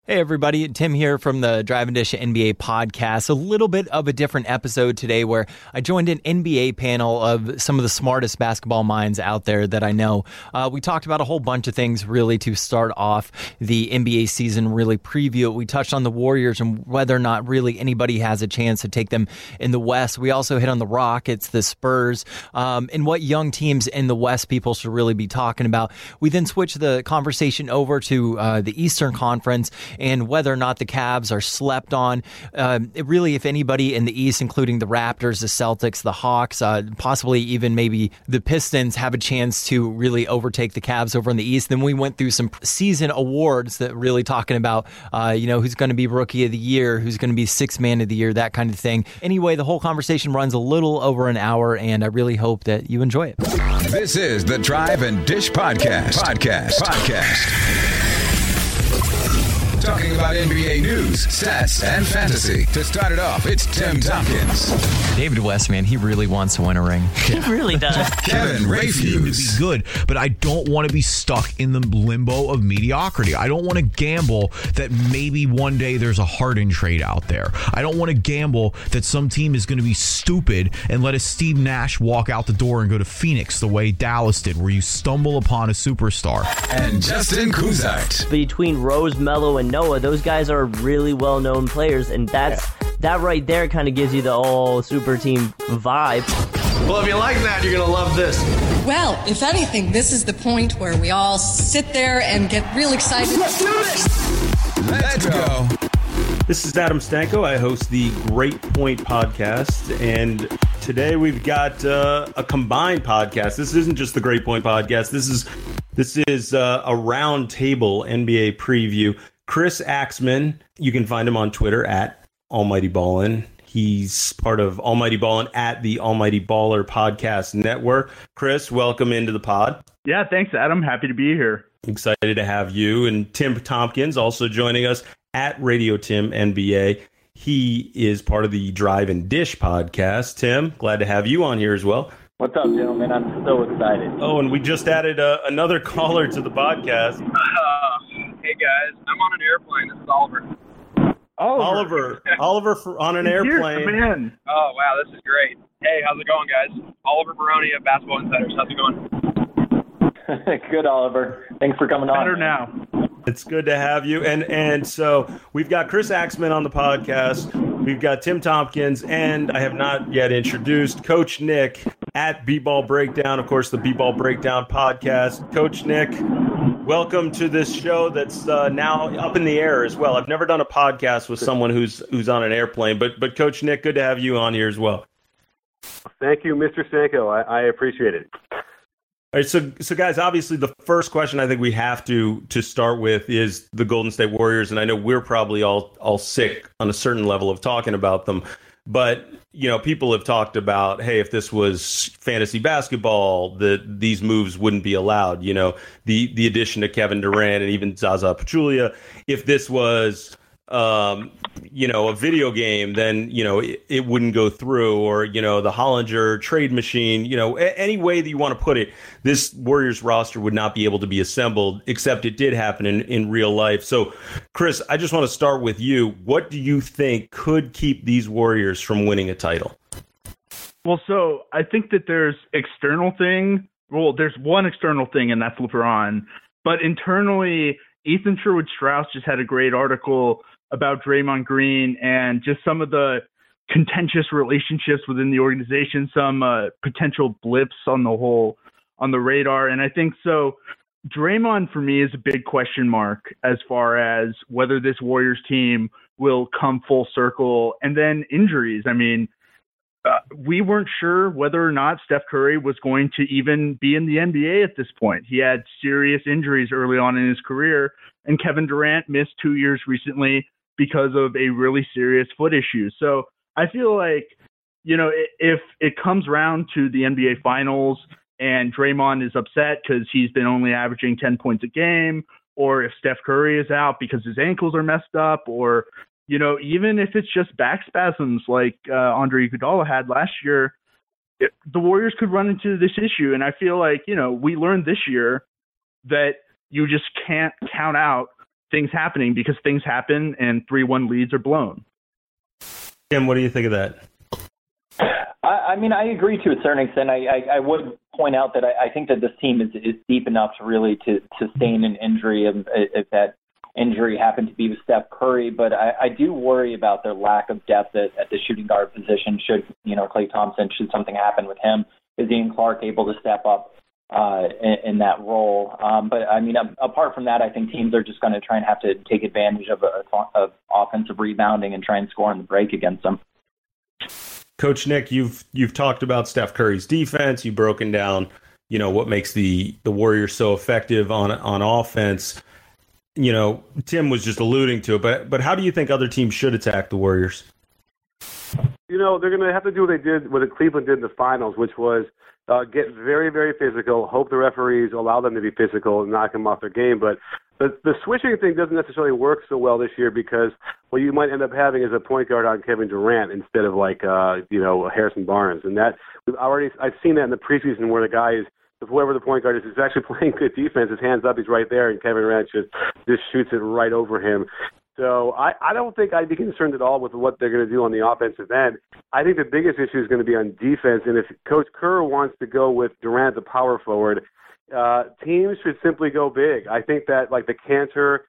Hey everybody, Tim here from the Drive and Dish NBA podcast. A little bit of a different episode today where I joined an NBA panel of some of the smartest basketball minds out there that I know. We talked about a whole bunch of things really to start off the NBA season, really preview it. We touched on the Warriors and whether or not really anybody has a chance to take them in the West. We also hit on the Rockets, the Spurs, and what young teams in the West people should really be talking about. We then switched the conversation over to the Eastern Conference and whether or not the Cavs are slept on. Really, if anybody in the East, including the Raptors, the Celtics, the Hawks, possibly even maybe the Pistons have a chance to really overtake the Cavs over in the East. Then we went through some season awards that really talking about, who's going to be Rookie of the Year, who's going to be Sixth Man of the Year, that kind of thing. Anyway, the whole conversation runs a little over an hour, and I really hope that you enjoy it. This is the Drive and Dish Podcast. Talking about NBA news, stats, and fantasy. To start it off, it's Tim Tompkins. David West, man, he really wants to win a ring. He really does. Kevin Rayfuse. To be good, but I don't want to be stuck in the limbo of mediocrity. I don't want to gamble that maybe one day there's a Harden trade out there. I don't want to gamble that some team is going to be stupid and let a Steve Nash walk out the door and go to Phoenix the way Dallas did, where you stumble upon a superstar. And Justin Kuzart. Between Rose, Melo, and Noah, those guys are really well-known players, and that right there kind of gives you the all super team vibe. Well, if you like that, you're going to love this. Well, if anything, this is the point where we all sit there and get real excited. Let's do this! Let's go. This is Adam Stanko. I host the Great Point podcast, and today we've got a combined podcast. This isn't just the Great Point podcast. This is a round table NBA preview. Chris Axman, you can find him on Twitter at Almighty Ballin. He's part of Almighty Ballin at the Almighty Baller Podcast Network. Chris, welcome into the pod. Yeah, thanks, Adam. Happy to be here. Excited to have you. And Tim Tompkins also joining us at Radio Tim NBA. He is part of the Drive and Dish podcast. Tim, glad to have you on here as well. What's up, gentlemen? I'm so excited. Oh, and we just added another caller to the podcast. Hey, guys. I'm on an airplane. This is Oliver. Oliver on an airplane. Man. Oh, wow. This is great. Hey, how's it going, guys? Oliver Baroni of Basketball Insiders. How's it going? Good, Oliver. Thanks for coming on. Better now. It's good to have you. And so we've got Chris Axman on the podcast. We've got Tim Tompkins, and I have not yet introduced Coach Nick at B-Ball Breakdown, of course, the B-Ball Breakdown podcast. Coach Nick, welcome to this show that's now up in the air as well. I've never done a podcast with someone who's on an airplane, but Coach Nick, good to have you on here as well. Thank you, Mr. Stanko. I appreciate it. All right, so guys, obviously the first question I think we have to start with is the Golden State Warriors, and I know we're probably all sick on a certain level of talking about them, but people have talked about, hey, if this was fantasy basketball, these moves wouldn't be allowed. The addition of Kevin Durant and even Zaza Pachulia. If this was a video game, then it wouldn't go through, or the Hollinger trade machine, any way that you want to put it, this Warriors roster would not be able to be assembled, except it did happen in real life. So Chris, I just want to start with you. What do you think could keep these Warriors from winning a title? Well, so I think that there's one external thing, and that's LeBron, but internally, Ethan Sherwood-Strauss just had a great article about Draymond Green and just some of the contentious relationships within the organization, some potential blips on the radar. And I think so Draymond for me is a big question mark as far as whether this Warriors team will come full circle. And then injuries. I mean, we weren't sure whether or not Steph Curry was going to even be in the NBA at this point. He had serious injuries early on in his career, and Kevin Durant missed 2 years recently because of a really serious foot issue. So I feel like, if it comes around to the NBA Finals and Draymond is upset because he's been only averaging 10 points a game, or if Steph Curry is out because his ankles are messed up, or, even if it's just back spasms like Andre Iguodala had last year, the Warriors could run into this issue. And I feel like, we learned this year that you just can't count out things happening, because things happen and 3-1 leads are blown. Tim, what do you think of that? I mean, I agree to a certain extent. I would point out that I think that this team is deep enough to really to sustain an injury if that injury happened to be with Steph Curry. But I do worry about their lack of depth at the shooting guard position. Should Klay Thompson, should something happen with him, is Ian Clark able to step up in that role? But I mean, apart from that, I think teams are just going to try and have to take advantage of offensive rebounding and try and score on the break against them. Coach Nick, you've talked about Steph Curry's defense. You've broken down, what makes the Warriors so effective on offense. Tim was just alluding to it, but how do you think other teams should attack the Warriors? They're going to have to do what they did, what Cleveland did in the finals, which was get very, very physical, hope the referees allow them to be physical and knock them off their game. But the switching thing doesn't necessarily work so well this year, because what you might end up having is a point guard on Kevin Durant instead of Harrison Barnes. And that I've seen that in the preseason, where the guy is, whoever the point guard is actually playing good defense. His hands up, he's right there, and Kevin Durant just shoots it right over him. So I don't think I'd be concerned at all with what they're going to do on the offensive end. I think the biggest issue is going to be on defense. And if Coach Kerr wants to go with Durant, the power forward, teams should simply go big. I think that the Cantor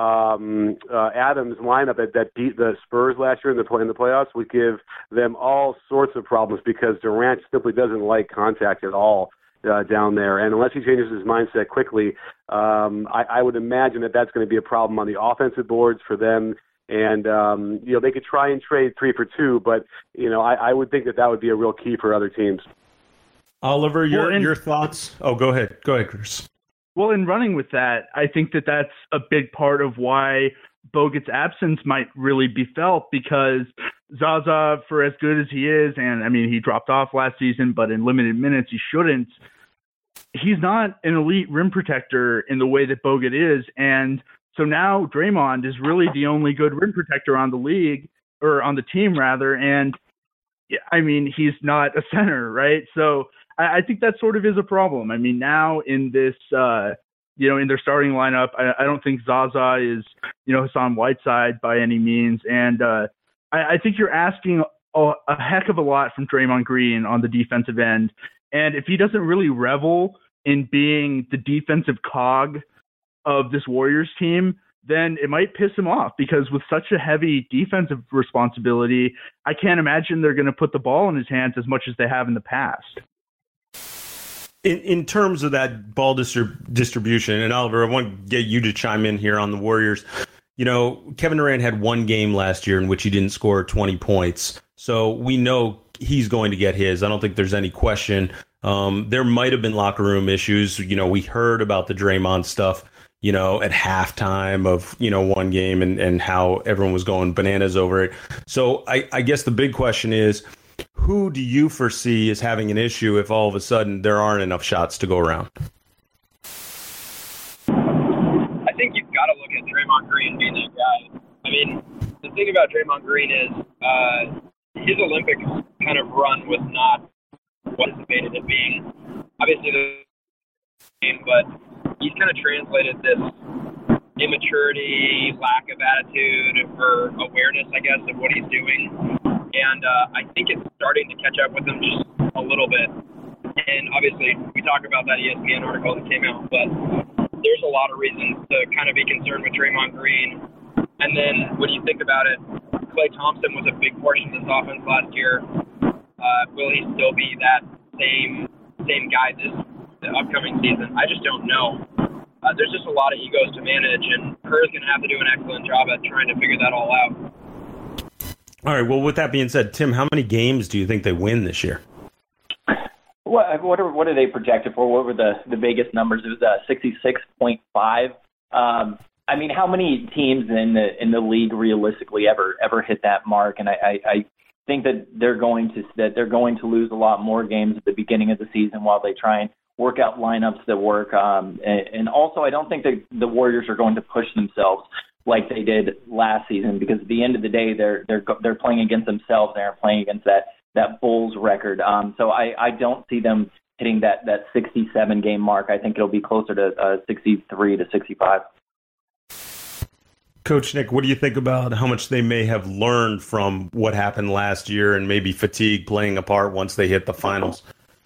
Adams lineup that beat the Spurs last year in the playoffs would give them all sorts of problems, because Durant simply doesn't like contact at all down there. And unless he changes his mindset quickly, I would imagine that that's going to be a problem on the offensive boards for them. And, they could try and trade 3 for 2, but, I would think that would be a real key for other teams. Oliver, your thoughts? Oh, go ahead. Go ahead, Chris. Well, in running with that, I think that that's a big part of why Bogut's absence might really be felt, because Zaza, for as good as he is, and I mean, he dropped off last season, but in limited minutes, he shouldn't. He's not an elite rim protector in the way that Bogut is. And so now Draymond is really the only good rim protector on the league, or on the team rather. And I mean, he's not a center, right? So I think that sort of is a problem. I mean, now in this, in their starting lineup, I don't think Zaza is, Hassan Whiteside by any means. And I think you're asking a heck of a lot from Draymond Green on the defensive end. And if he doesn't really revel in being the defensive cog of this Warriors team, then it might piss him off, because with such a heavy defensive responsibility, I can't imagine they're going to put the ball in his hands as much as they have in the past. In terms of that ball distribution, and Oliver, I want to get you to chime in here on the Warriors. Kevin Durant had one game last year in which he didn't score 20 points. So we know he's going to get his. I don't think there's any question. There might have been locker room issues. We heard about the Draymond stuff, at halftime of, one game and how everyone was going bananas over it. So I guess the big question is, who do you foresee as having an issue if all of a sudden there aren't enough shots to go around? I think you've got to look at Draymond Green being that guy. I mean, the thing about Draymond Green is his Olympics kind of run was not what anticipated it being. Obviously, the game, but he's kind of translated this immaturity, lack of attitude, or awareness, I guess, of what he's doing. And I think it's starting to catch up with him just a little bit. And obviously, we talk about that ESPN article that came out, but there's a lot of reasons to kind of be concerned with Draymond Green. And then when you think about it, Klay Thompson was a big portion of this offense last year. Will he still be that same guy the upcoming season? I just don't know. There's just a lot of egos to manage, and Kerr's going to have to do an excellent job at trying to figure that all out. All right. Well, with that being said, Tim, how many games do you think they win this year? What are they projected for? What were the Vegas numbers? It was 66.5. I mean, how many teams in the league realistically ever hit that mark? And I think that they're going to lose a lot more games at the beginning of the season while they try and work out lineups that work. And also, I don't think that the Warriors are going to push themselves like they did last season, because at the end of the day, they're playing against themselves. They're playing against that Bulls record. So I don't see them hitting that 67 game mark. I think it'll be closer to 63 to 65. Coach Nick, what do you think about how much they may have learned from what happened last year and maybe fatigue playing a part once they hit the finals?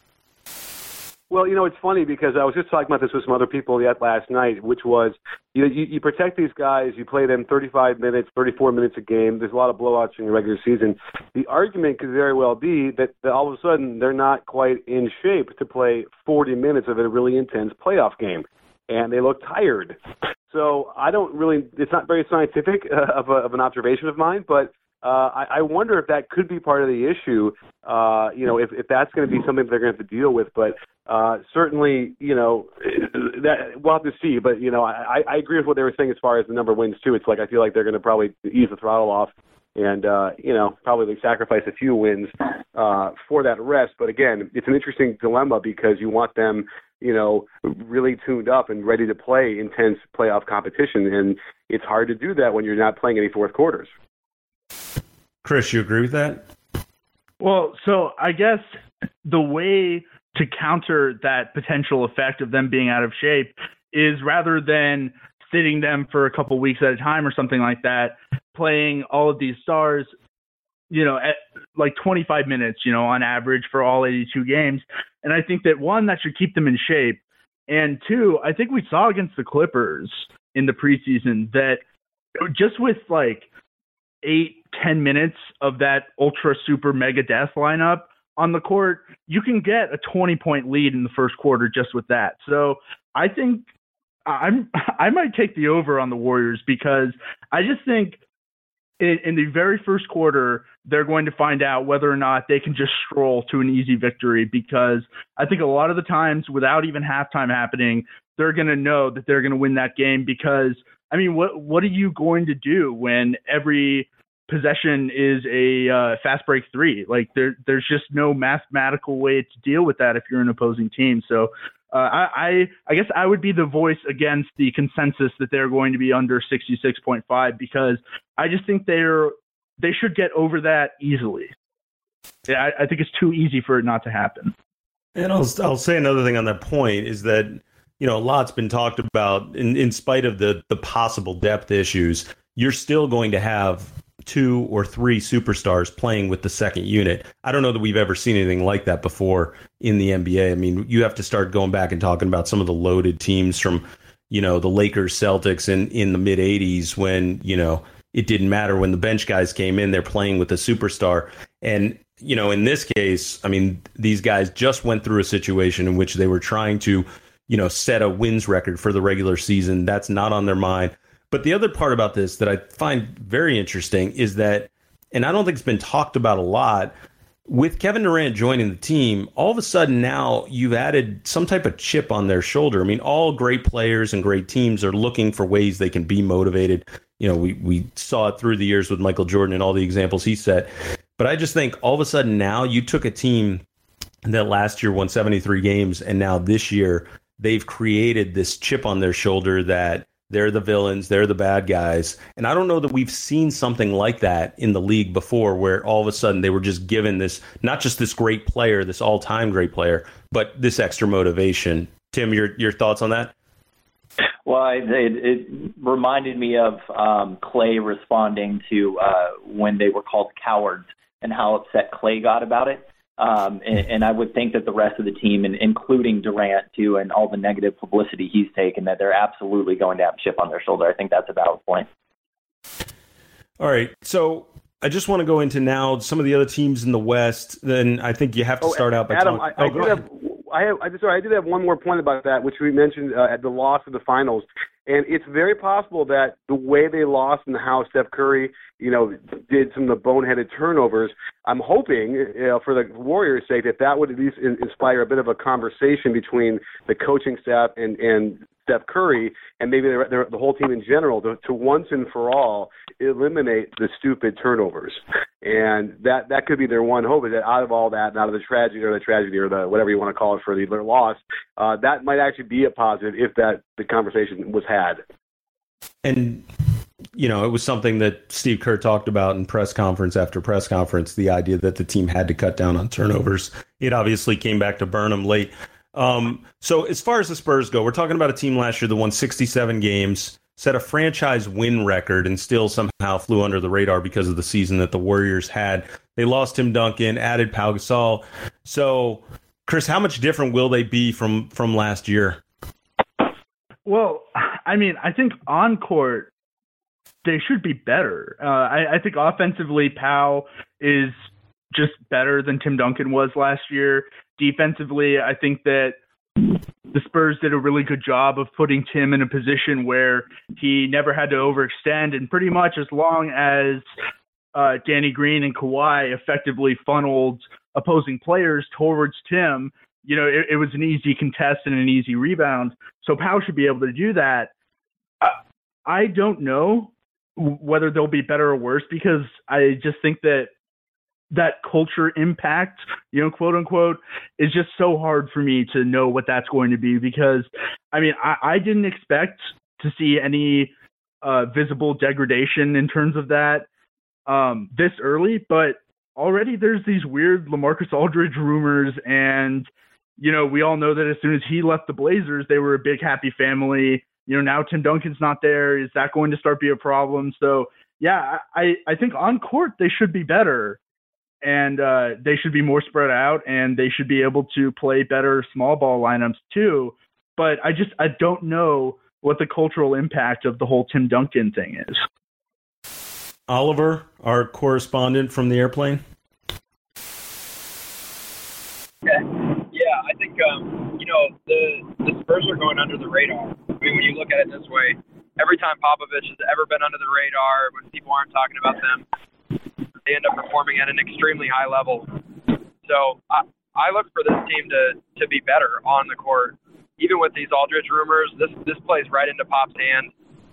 Well, it's funny because I was just talking about this with some other people yet last night, which was, you protect these guys, you play them 35 minutes, 34 minutes a game. There's a lot of blowouts in the regular season. The argument could very well be that all of a sudden they're not quite in shape to play 40 minutes of a really intense playoff game, and they look tired. So it's not very scientific of an observation of mine, but I wonder if that could be part of the issue, if that's going to be something that they're going to have to deal with. But certainly, that we'll have to see. But, I agree with what they were saying as far as the number of wins, too. It's like I feel like they're going to probably ease the throttle off and, probably sacrifice a few wins for that rest. But, again, it's an interesting dilemma because you want them, really tuned up and ready to play intense playoff competition. And it's hard to do that when you're not playing any fourth quarters. Chris, you agree with that? Well, so I guess the way to counter that potential effect of them being out of shape is rather than sitting them for a couple weeks at a time or something like that, playing all of these stars, at like 25 minutes, on average for all 82 games. And I think that, one, that should keep them in shape. And two, I think we saw against the Clippers in the preseason that just with like 8-10 minutes of that ultra super mega death lineup on the court, you can get a 20-point lead in the first quarter just with that. So I think I might take the over on the Warriors because I just think in the very first quarter, they're going to find out whether or not they can just stroll to an easy victory, because I think a lot of the times without even halftime happening, they're going to know that they're going to win that game because, I mean, what are you going to do when every possession is a fast break three? Like there's just no mathematical way to deal with that if you're an opposing team. So I guess I would be the voice against the consensus that they're going to be under 66.5 because I just think they should get over that easily. Yeah, I think it's too easy for it not to happen. And I'll say another thing on that point is that, a lot's been talked about in spite of the possible depth issues. You're still going to have 2 or 3 superstars playing with the second unit. I don't know that we've ever seen anything like that before in the NBA. I mean, you have to start going back and talking about some of the loaded teams from, the Lakers, Celtics in the mid 80s when, it didn't matter when the bench guys came in, they're playing with a superstar. And, in this case, I mean, these guys just went through a situation in which they were trying to, set a wins record for the regular season. That's not on their mind. But the other part about this that I find very interesting is that, and I don't think it's been talked about a lot, with Kevin Durant joining the team, all of a sudden now you've added some type of chip on their shoulder. I mean, all great players and great teams are looking for ways they can be motivated. We saw it through the years with Michael Jordan and all the examples he set. But I just think all of a sudden now you took a team that last year won 73 games, and now this year they've created this chip on their shoulder that they're the villains, they're the bad guys. And I don't know that we've seen something like that in the league before, where all of a sudden they were just given this, not just this great player, this all-time great player, but this extra motivation. Tim, your thoughts on that? Well, it reminded me of Clay responding to when they were called cowards and how upset Clay got about it. And I would think that the rest of the team, and including Durant too, and all the negative publicity he's taken, that they're absolutely going to have a chip on their shoulder. I think that's a valid point. All right, so I just want to go into now some of the other teams in the West. Then I think you have to start out by Adam, talking. I did have one more point about that, which we mentioned at the loss of the finals. And it's very possible that the way they lost and how Steph Curry, did some of the boneheaded turnovers, I'm hoping, for the Warriors' sake, that would at least inspire a bit of a conversation between the coaching staff and Steph Curry, and maybe the whole team in general, to once and for all eliminate the stupid turnovers. And that could be their one hope, is that out of all that, and out of the tragedy or the whatever you want to call it for their loss, that might actually be a positive if the conversation was had. And, it was something that Steve Kerr talked about in press conference after press conference, the idea that the team had to cut down on turnovers. It obviously came back to burn them late. So as far as the Spurs go, we're talking about a team last year that won 67 games. set a franchise win record and still somehow flew under the radar because of the season that the Warriors had. They lost Tim Duncan, added Pau Gasol. So, Chris, how much different will they be from last year? Well, I mean, I think on court they should be better. I think offensively, Pau is just better than Tim Duncan was last year. Defensively, I think that the Spurs did a really good job of putting Tim in a position where he never had to overextend, and pretty much as long as Danny Green and Kawhi effectively funneled opposing players towards Tim, it was an easy contest and an easy rebound. So Pau should be able to do that. I don't know whether they'll be better or worse, because I just think that culture impact, quote unquote, is just so hard for me to know what that's going to be, because I mean, I didn't expect to see any visible degradation in terms of that this early, but already there's these weird LaMarcus Aldridge rumors, and we all know that as soon as he left the Blazers, they were a big happy family. Now Tim Duncan's not there. Is that going to start be a problem? So yeah, I think on court they should be better. And they should be more spread out, and they should be able to play better small ball lineups too. But I don't know what the cultural impact of the whole Tim Duncan thing is. Oliver, our correspondent from the airplane. Yeah, I think the Spurs are going under the radar. I mean, when you look at it this way, every time Popovich has ever been under the radar, when people aren't talking about them, they end up performing at an extremely high level. So I look for this team to be better on the court. Even with these Aldridge rumors, this plays right into Pop's hand.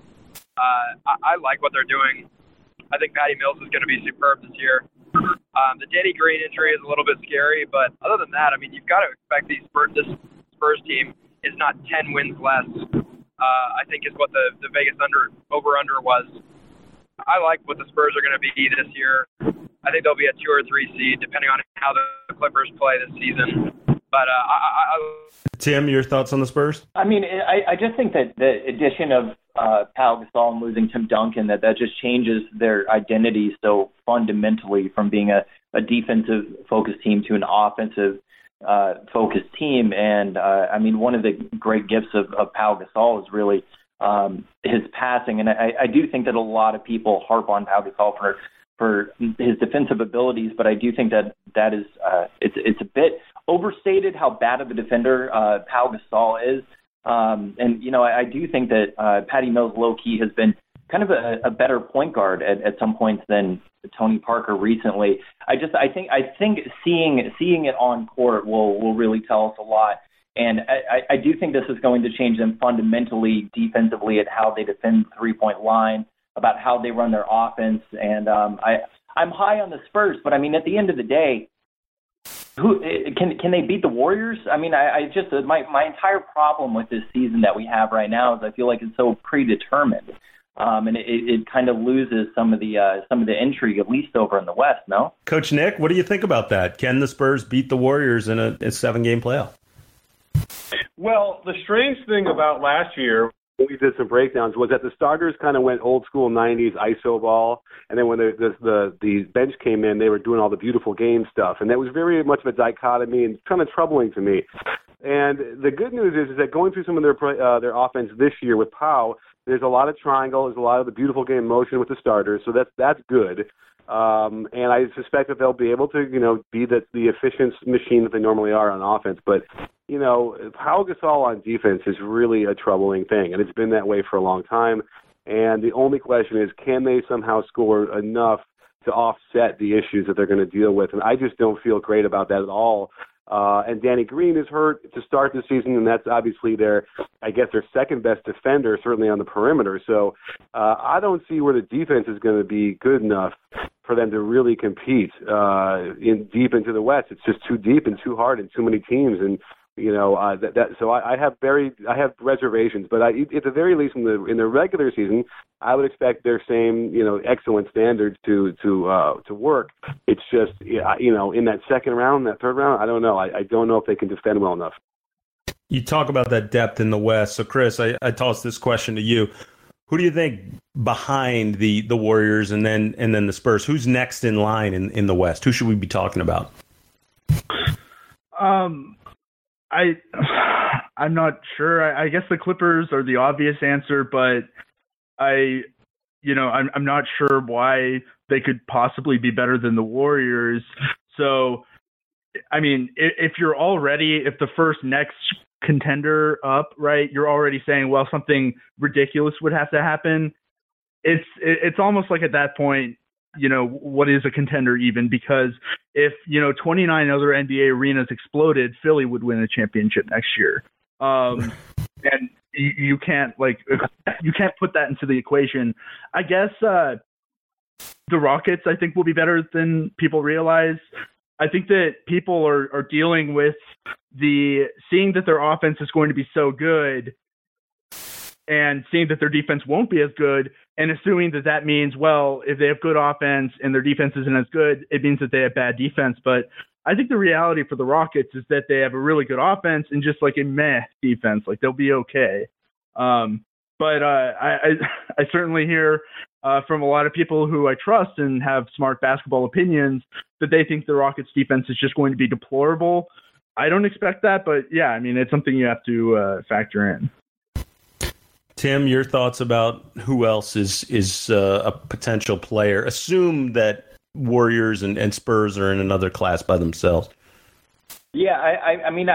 I like what they're doing. I think Patty Mills is going to be superb this year. The Danny Green injury is a little bit scary, but other than that, I mean, you've got to expect this Spurs team is not 10 wins less, I think is what the Vegas over-under was. I like what the Spurs are going to be this year. I think they'll be a 2 or 3 seed, depending on how the Clippers play this season. But Tim, your thoughts on the Spurs? I mean, I just think that the addition of Pau Gasol and losing Tim Duncan, that just changes their identity so fundamentally from being a defensive-focused team to an offensive-focused team. And, I mean, one of the great gifts of Pau Gasol is really his passing, and I do think that a lot of people harp on Pau Gasol for his defensive abilities, but I do think that is it's a bit overstated how bad of a defender Pau Gasol is, and I do think that Patty Mills low key has been kind of a better point guard at some points than Tony Parker recently. I think seeing it on court will really tell us a lot. And I do think this is going to change them fundamentally defensively at how they defend the three-point line, about how they run their offense. And I'm high on the Spurs, but I mean, at the end of the day, who can they beat the Warriors? I mean, I just my entire problem with this season that we have right now is I feel like it's so predetermined, and it kind of loses some of the intrigue, at least over in the West. No, Coach Nick, what do you think about that? Can the Spurs beat the Warriors in a 7-game playoff? Well, the strange thing about last year, when we did some breakdowns, was that the starters kind of went old school 90s ISO ball, and then when the bench came in, they were doing all the beautiful game stuff, and that was very much of a dichotomy and kind of troubling to me. And the good news is that going through some of their offense this year with Pau, there's a lot of triangle, there's a lot of the beautiful game motion with the starters, so that's good. And I suspect that they'll be able to, be the efficient machine that they normally are on offense. But, Pau Gasol on defense is really a troubling thing, and it's been that way for a long time. And the only question is, can they somehow score enough to offset the issues that they're going to deal with? And I just don't feel great about that at all. And Danny Green is hurt to start the season, and that's obviously their second best defender, certainly on the perimeter. So I don't see where the defense is going to be good enough for them to really compete deep into the West. It's just too deep and too hard and too many teams, and so I have reservations. But at the very least, in the regular season, I would expect their same excellent standards to work. It's just in that second round, that third round, I don't know. I don't know if they can defend well enough. You talk about that depth in the West. So, Chris, I toss this question to you. Who do you think behind the Warriors and then the Spurs? Who's next in line in the West? Who should we be talking about? I'm not sure. I guess the Clippers are the obvious answer, but I'm not sure why they could possibly be better than the Warriors. So, I mean, if the first next contender up, right, you're already saying, well, something ridiculous would have to happen. It's almost like at that point, what is a contender even? Because if 29 other NBA arenas exploded, Philly would win a championship next year. And you can't put that into the equation. I guess the Rockets, I think, will be better than people realize. I think that people are dealing with seeing that their offense is going to be so good and seeing that their defense won't be as good and assuming that means, well, if they have good offense and their defense isn't as good, it means that they have bad defense. But I think the reality for the Rockets is that they have a really good offense and just like a meh defense. Like, they'll be okay. But I certainly hear from a lot of people who I trust and have smart basketball opinions that they think the Rockets defense is just going to be deplorable. I don't expect that, but yeah, I mean, it's something you have to factor in. Tim, your thoughts about who else is a potential player? Assume that Warriors and Spurs are in another class by themselves. Yeah, I mean,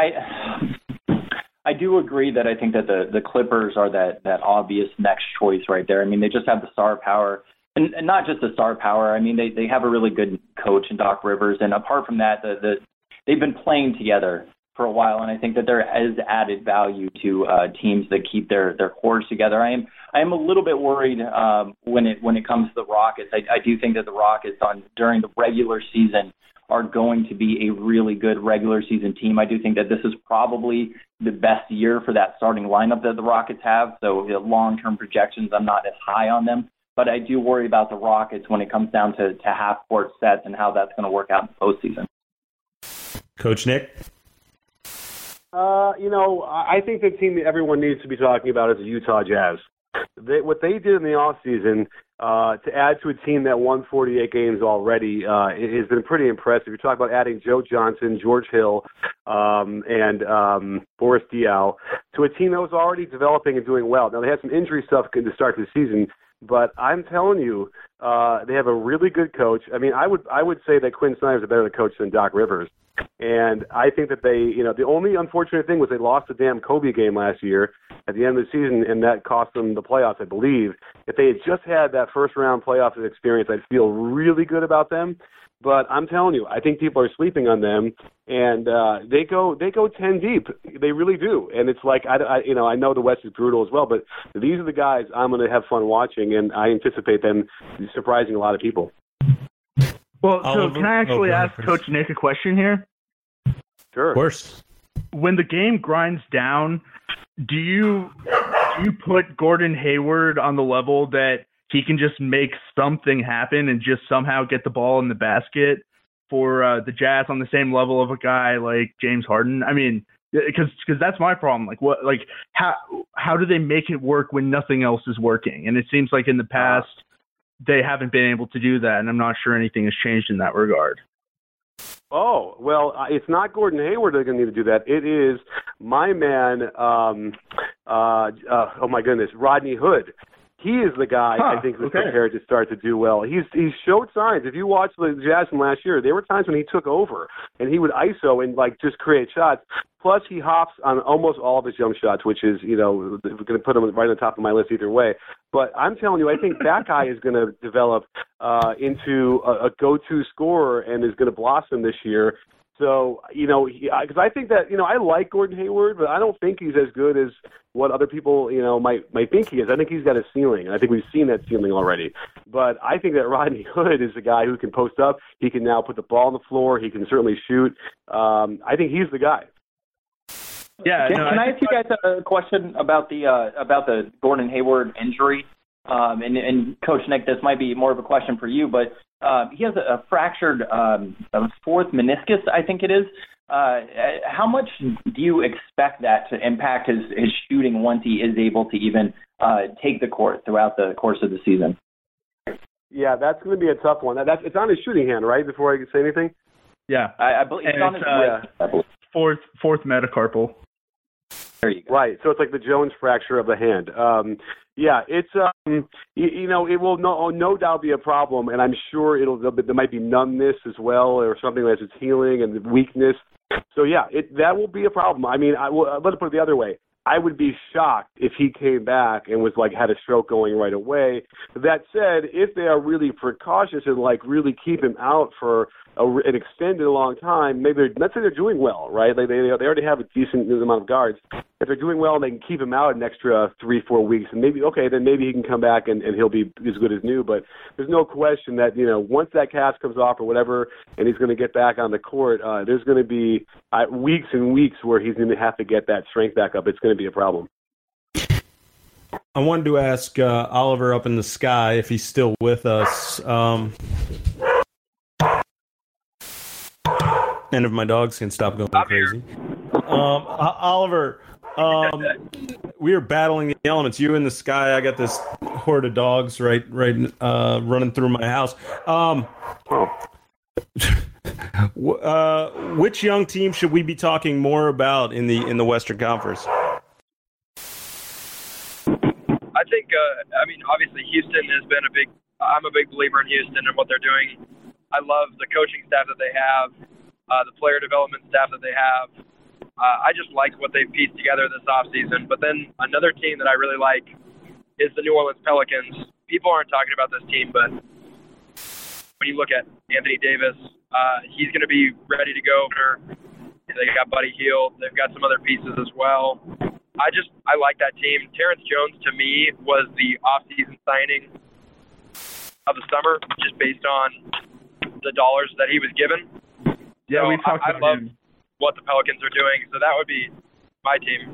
I do agree that I think that the Clippers are that obvious next choice right there. I mean, they just have the star power, and not just the star power. I mean, they have a really good coach in Doc Rivers, and apart from that, they've been playing together for a while, and I think that there is added value to teams that keep their cores together. I am a little bit worried when it comes to the Rockets. I do think that the Rockets during the regular season are going to be a really good regular season team. I do think that this is probably the best year for that starting lineup that the Rockets have. So long-term projections, I'm not as high on them. But I do worry about the Rockets when it comes down to half-court sets and how that's going to work out in the postseason. Coach Nick? I think the team that everyone needs to be talking about is the Utah Jazz. What they did in the offseason to add to a team that won 48 games already has been pretty impressive. You're talking about adding Joe Johnson, George Hill, and Boris Diaw to a team that was already developing and doing well. Now, they had some injury stuff to start the season, but I'm telling you, they have a really good coach. I mean, I would say that Quinn Snyder's a better coach than Doc Rivers. And I think that they, the only unfortunate thing was they lost the damn Kobe game last year at the end of the season, and that cost them the playoffs, I believe. If they had just had that first-round playoff experience, I'd feel really good about them. But I'm telling you, I think people are sleeping on them, and they go 10 deep. They really do. And it's like, I know the West is brutal as well, but these are the guys I'm going to have fun watching, and I anticipate them surprising a lot of people. Well, so can I actually ask Coach Nick a question here? Sure. Of course. When the game grinds down, do you put Gordon Hayward on the level that he can just make something happen and just somehow get the ball in the basket for the Jazz on the same level of a guy like James Harden? I mean, because that's my problem. How do they make it work when nothing else is working? And it seems like in the past they haven't been able to do that, and I'm not sure anything has changed in that regard. Oh, well, it's not Gordon Hayward that's going to need to do that. It is my man, oh my goodness, Rodney Hood. He is the guy I think who's prepared to start to do well. He's showed signs. If you watch the Jazz from last year, there were times when he took over and he would ISO and just create shots. Plus, he hops on almost all of his jump shots, which is, going to put him right on the top of my list either way. But I'm telling you, I think that guy is going to develop into a go-to scorer and is going to blossom this year. So, because I think that, I like Gordon Hayward, but I don't think he's as good as what other people, might think he is. I think he's got a ceiling, and I think we've seen that ceiling already. But I think that Rodney Hood is a guy who can post up. He can now put the ball on the floor. He can certainly shoot. I think he's the guy. Yeah. Can I ask you guys a question about the Gordon Hayward injury? And Coach Nick, this might be more of a question for you, but he has a fractured fourth meniscus, I think it is. How much do you expect that to impact his shooting once he is able to even take the court throughout the course of the season. Yeah, that's going to be a tough one. It's on his shooting hand, right? Before I can say anything. Yeah, I believe it's on his wrist. Fourth metacarpal. There you go. Right, so it's like the Jones fracture of the hand. It's it will no doubt be a problem, and I'm sure there might be numbness as well, or something as it's healing and weakness. So yeah, that will be a problem. I mean, let's put it the other way. I would be shocked if he came back and was had a stroke going right away. That said, if they are really precautious and really keep him out for an extended long time, maybe let's say they're doing well, right? They already have a decent amount of guards. If they're doing well, they can keep him out an extra 3-4 weeks, and maybe he can come back and he'll be as good as new. But there's no question that once that cast comes off or whatever, and he's going to get back on the court, there's going to be weeks and weeks where he's going to have to get that strength back up. It's going to be a problem. I wanted to ask Oliver up in the sky if he's still with us. And if my dogs can stop going crazy. Oliver, we are battling the elements. You in the sky. I got this horde of dogs right running through my house. Which young team should we be talking more about in the Western Conference? I think, obviously Houston has been I'm a big believer in Houston and what they're doing. I love the coaching staff that they have, the player development staff that they have. I just like what they've pieced together this offseason. But then another team that I really like is the New Orleans Pelicans. People aren't talking about this team, but when you look at Anthony Davis, he's going to be ready to go. They got Buddy Hield. They've got some other pieces as well. I like that team. Terrence Jones, to me, was the off-season signing of the summer, just based on the dollars that he was given. Yeah, so I love him. What the Pelicans are doing, so that would be my team.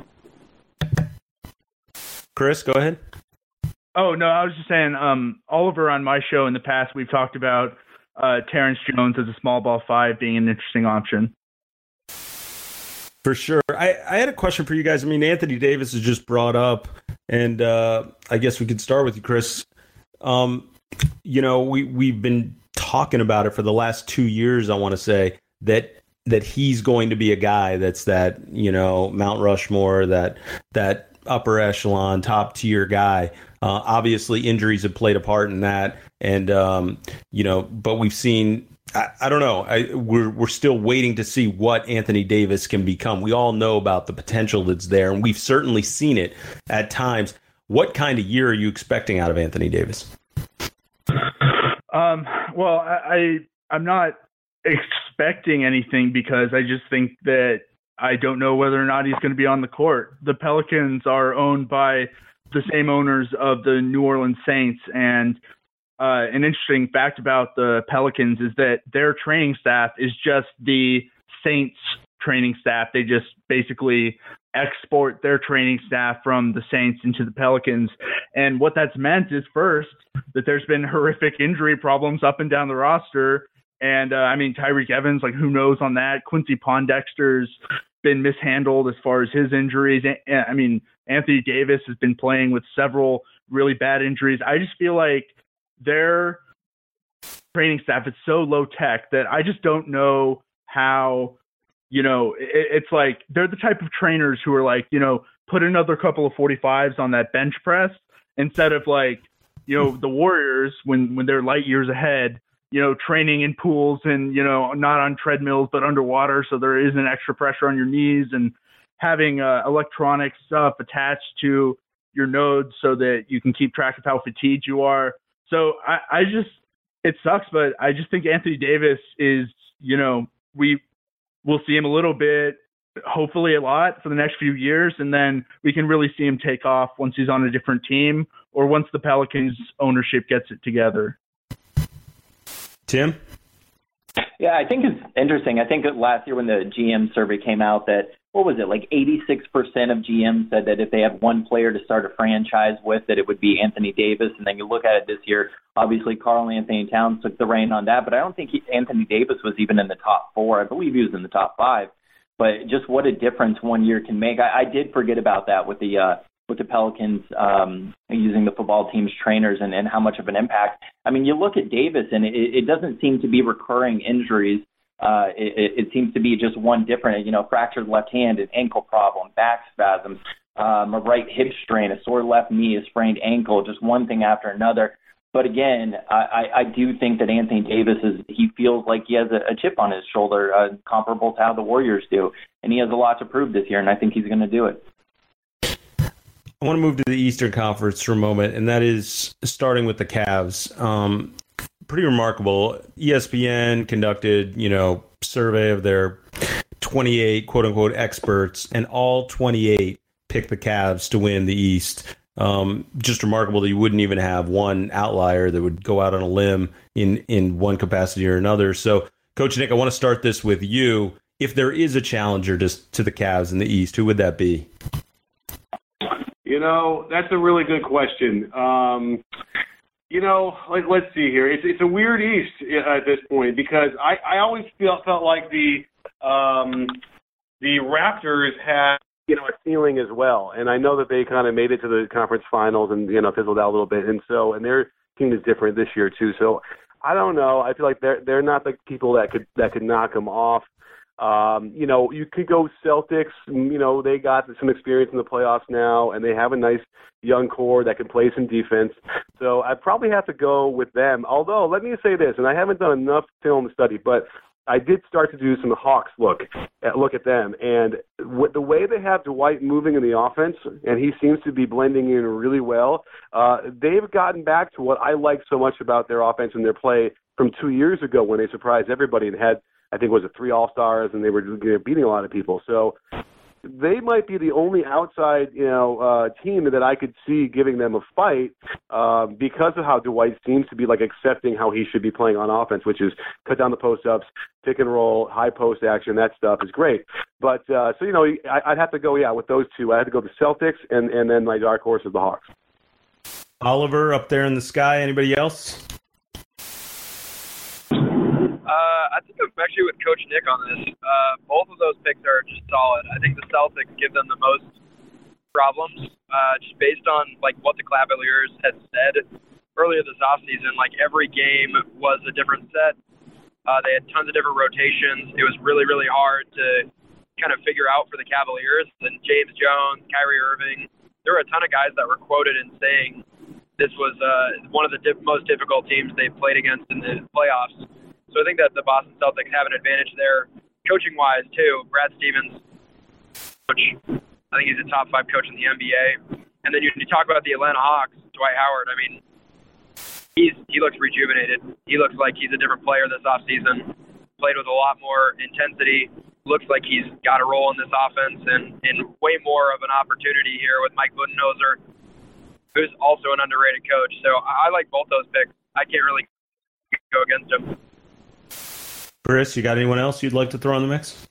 Chris, go ahead. Oh, no, I was just saying, Oliver, on my show in the past, we've talked about Terrence Jones as a small ball 5 being an interesting option. For sure. I had a question for you guys. I mean, Anthony Davis is just brought up, and I guess we could start with you, Chris. We've been talking about it for the last 2 years, I want to say, that he's going to be a guy that's that, Mount Rushmore, that upper echelon, top tier guy. Obviously, injuries have played a part in that, and but we've seen. I don't know. We're still waiting to see what Anthony Davis can become. We all know about the potential that's there, and we've certainly seen it at times. What kind of year are you expecting out of Anthony Davis? Well, I'm not expecting anything because I just think that I don't know whether or not he's going to be on the court. The Pelicans are owned by the same owners of the New Orleans Saints, and an interesting fact about the Pelicans is that their training staff is just the Saints training staff. They just basically export their training staff from the Saints into the Pelicans. And what that's meant is, first, that there's been horrific injury problems up and down the roster. And Tyreek Evans, who knows on that? Quincy Pondexter's been mishandled as far as his injuries. Anthony Davis has been playing with several really bad injuries. I just feel like their training staff is so low tech that I just don't know how, it's like they're the type of trainers who are put another couple of 45s on that bench press instead of the Warriors when they're light years ahead, training in pools and, not on treadmills, but underwater. So there isn't extra pressure on your knees, and having electronic stuff attached to your nodes so that you can keep track of how fatigued you are. So it sucks, but I just think Anthony Davis is, we'll see him a little bit, hopefully a lot for the next few years. And then we can really see him take off once he's on a different team or once the Pelicans ownership gets it together. Tim? Yeah, I think it's interesting. I think that last year when the GM survey came out that, 86% of GMs said that if they have one player to start a franchise with, that it would be Anthony Davis. And then you look at it this year, obviously Karl Anthony Towns took the reign on that, but I don't think Anthony Davis was even in the top 4. I believe he was in the top 5. But just what a difference 1 year can make. I did forget about that with the with the Pelicans using the football team's trainers and how much of an impact. I mean, you look at Davis, and it doesn't seem to be recurring injuries. It seems to be just one different, fractured left hand, an ankle problem, back spasms, a right hip strain, a sore left knee, a sprained ankle, just one thing after another. But again, I do think that Anthony Davis he feels like he has a chip on his shoulder, comparable to how the Warriors do. And he has a lot to prove this year, and I think he's going to do it. I want to move to the Eastern Conference for a moment, and that is starting with the Cavs. Pretty remarkable. ESPN conducted, survey of their 28 quote unquote experts, and all 28 picked the Cavs to win the East. Just remarkable that you wouldn't even have one outlier that would go out on a limb in one capacity or another. So, Coach Nick, I want to start this with you. If there is a challenger to the Cavs in the East, who would that be? That's a really good question. Let's see here. It's a weird East at this point because I always felt like the Raptors had a ceiling as well, and I know that they kind of made it to the conference finals and fizzled out a little bit, and their team is different this year too. So I don't know. I feel like they're not the people that could knock them off. You could go Celtics. They got some experience in the playoffs now, and they have a nice young core that can play some defense. So I'd probably have to go with them. Although, let me say this, and I haven't done enough film study, but I did start to do some Hawks look at them. And the way they have Dwight moving in the offense, and he seems to be blending in really well, they've gotten back to what I like so much about their offense and their play from 2 years ago when they surprised everybody and had, I think, was it 3 All-Stars, and they were beating a lot of people. So they might be the only outside, team that I could see giving them a fight because of how Dwight seems to be accepting how he should be playing on offense, which is cut down the post-ups, pick and roll, high post action. That stuff is great. But I'd have to go with those two. I had to go the Celtics, and then my dark horse is the Hawks. Oliver up there in the sky. Anybody else? I think I'm actually with Coach Nick on this. Both of those picks are just solid. I think the Celtics give them the most problems, just based on what the Cavaliers had said earlier this offseason. Every game was a different set. They had tons of different rotations. It was really, really hard to kind of figure out for the Cavaliers. And James Jones, Kyrie Irving, there were a ton of guys that were quoted in saying this was one of the most difficult teams they've played against in the playoffs. So I think that the Boston Celtics have an advantage there, coaching-wise, too. Brad Stevens, coach, I think he's a top 5 coach in the NBA. And then you talk about the Atlanta Hawks, Dwight Howard. I mean, he looks rejuvenated. He looks like he's a different player this offseason, played with a lot more intensity, looks like he's got a role in this offense and way more of an opportunity here with Mike Budenholzer, who's also an underrated coach. So I like both those picks. I can't really go against him. Chris, you got anyone else you'd like to throw in the mix?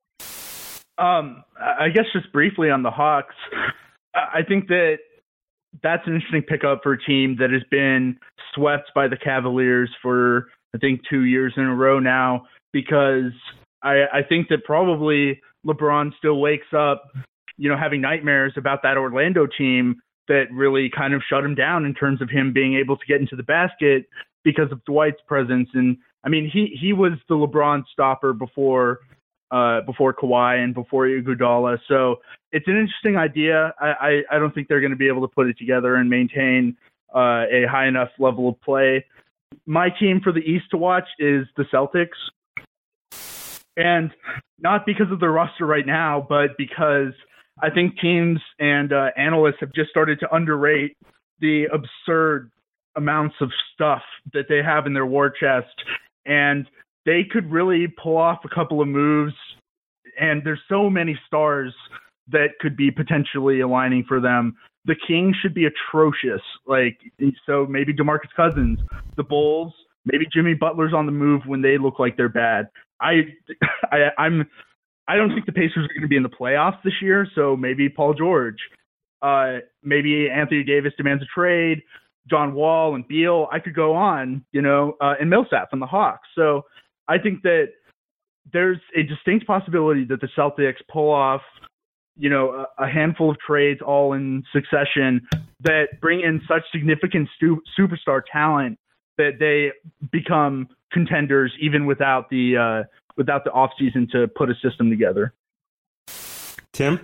I guess just briefly on the Hawks, I think that's an interesting pickup for a team that has been swept by the Cavaliers for, I think, 2 years in a row now, because I think that probably LeBron still wakes up, having nightmares about that Orlando team that really kind of shut him down in terms of him being able to get into the basket because of Dwight's presence. And I mean, he was the LeBron stopper before Kawhi and before Iguodala. So it's an interesting idea. I don't think they're going to be able to put it together and maintain a high enough level of play. My team for the East to watch is the Celtics. And not because of their roster right now, but because I think teams and analysts have just started to underrate the absurd amounts of stuff that they have in their war chest. And they could really pull off a couple of moves. And there's so many stars that could be potentially aligning for them. The Kings should be atrocious. So maybe DeMarcus Cousins, the Bulls, maybe Jimmy Butler's on the move when they look like they're bad. I don't think the Pacers are going to be in the playoffs this year. So maybe Paul George, maybe Anthony Davis demands a trade. John Wall and Beal, I could go on, and Millsap and the Hawks. So I think that there's a distinct possibility that the Celtics pull off, a handful of trades all in succession that bring in such significant superstar talent that they become contenders even without the offseason to put a system together. Tim?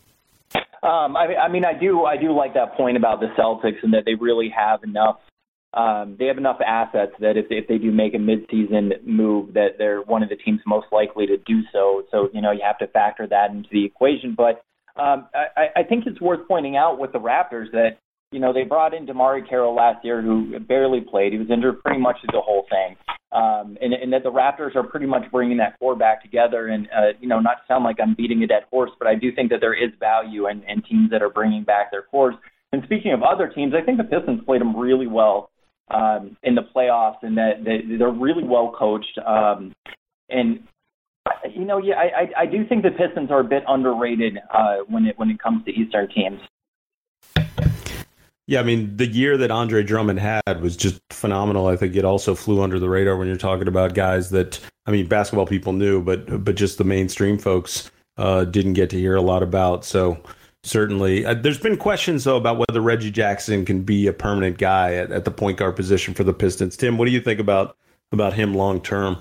I do like that point about the Celtics and that they really have enough. They have enough assets that if they do make a midseason move, that they're one of the teams most likely to do so. So you have to factor that into the equation. But I think it's worth pointing out with the Raptors that they brought in DeMarre Carroll last year, who barely played. He was injured pretty much the whole thing, and that the Raptors are pretty much bringing that core back together. And not to sound like I'm beating a dead horse, but I do think that there is value in teams that are bringing back their cores. And speaking of other teams, I think the Pistons played them really well in the playoffs, and that they're really well coached. I do think the Pistons are a bit underrated when it comes to Eastern teams. Yeah, I mean, the year that Andre Drummond had was just phenomenal. I think it also flew under the radar when you're talking about guys that, basketball people knew, but just the mainstream folks didn't get to hear a lot about. So certainly, there's been questions, though, about whether Reggie Jackson can be a permanent guy at the point guard position for the Pistons. Tim, what do you think about him long term?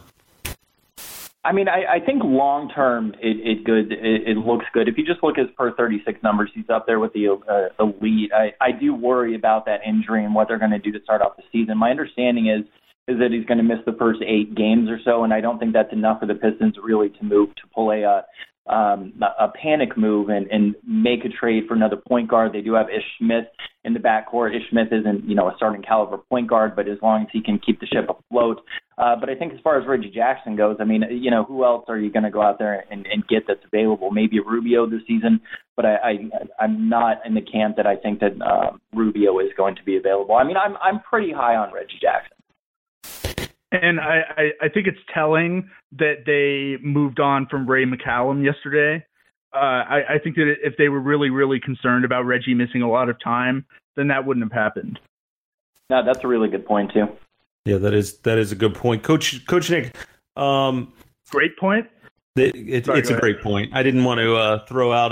I think long term it looks good. If you just look at his per 36 numbers, he's up there with the elite. I do worry about that injury and what they're going to do to start off the season. My understanding is that he's going to miss the first 8 games or so, and I don't think that's enough for the Pistons really to pull a panic move and make a trade for another point guard. They do have Ish Smith in the backcourt. Ish Smith isn't, a starting caliber point guard, but as long as he can keep the ship afloat. But I think as far as Reggie Jackson goes, who else are you going to go out there and get that's available? Maybe Rubio this season, but I'm not in the camp that I think that Rubio is going to be available. I'm pretty high on Reggie Jackson. And I think it's telling that they moved on from Ray McCallum yesterday. I think that if they were really, really concerned about Reggie missing a lot of time, then that wouldn't have happened. No, that's a really good point, too. Yeah, that is a good point. Coach Nick. Great point. It's a great point. I didn't want to throw out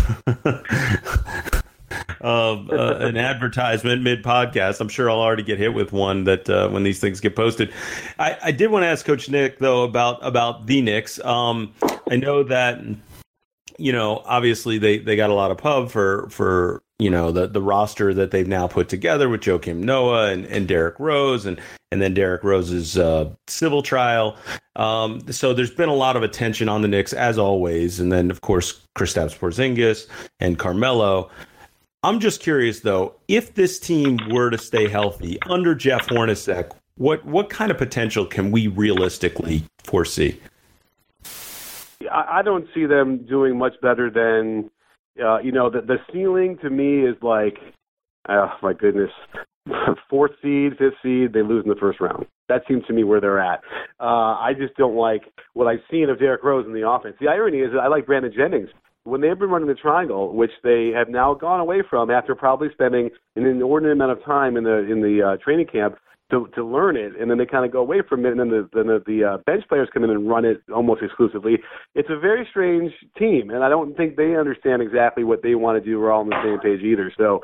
an advertisement mid-podcast. I'm sure I'll already get hit with one that when these things get posted. I did want to ask Coach Nick, though, about the Knicks. I know that, obviously they got a lot of pub for the roster that they've now put together with Joakim Noah and Derrick Rose and then Derrick Rose's civil trial. So there's been a lot of attention on the Knicks, as always. And then, of course, Kristaps Porzingis and Carmelo. I'm just curious, though, if this team were to stay healthy under Jeff Hornacek, what kind of potential can we realistically foresee? I don't see them doing much better than, the ceiling to me is like, oh my goodness, 4th seed, 5th seed, they lose in the first round. That seems to me where they're at. I just don't like what I've seen of Derrick Rose in the offense. The irony is that I like Brandon Jennings. When they've been running the triangle, which they have now gone away from after probably spending an inordinate amount of time in the training camp to learn it, and then they kind of go away from it, and then the bench players come in and run it almost exclusively. It's a very strange team, and I don't think they understand exactly what they want to do. We're all on the same page either. So,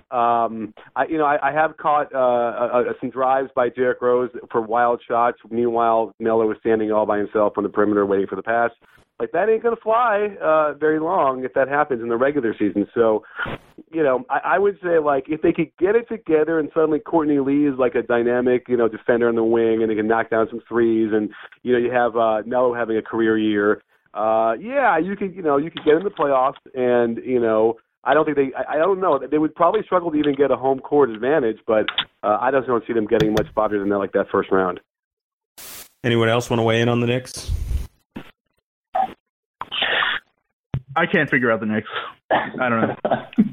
I have caught some drives by Derrick Rose for wild shots. Meanwhile, Melo was standing all by himself on the perimeter waiting for the pass. Like, that ain't going to fly very long if that happens in the regular season. So, I would say, like, if they could get it together and suddenly Courtney Lee is like a dynamic, defender on the wing and they can knock down some threes and, you have Melo having a career year, you could get in the playoffs and, I don't know. They would probably struggle to even get a home court advantage, but I just don't see them getting much farther than that, like that first round. Anyone else want to weigh in on the Knicks? I can't figure out the Knicks. I don't know.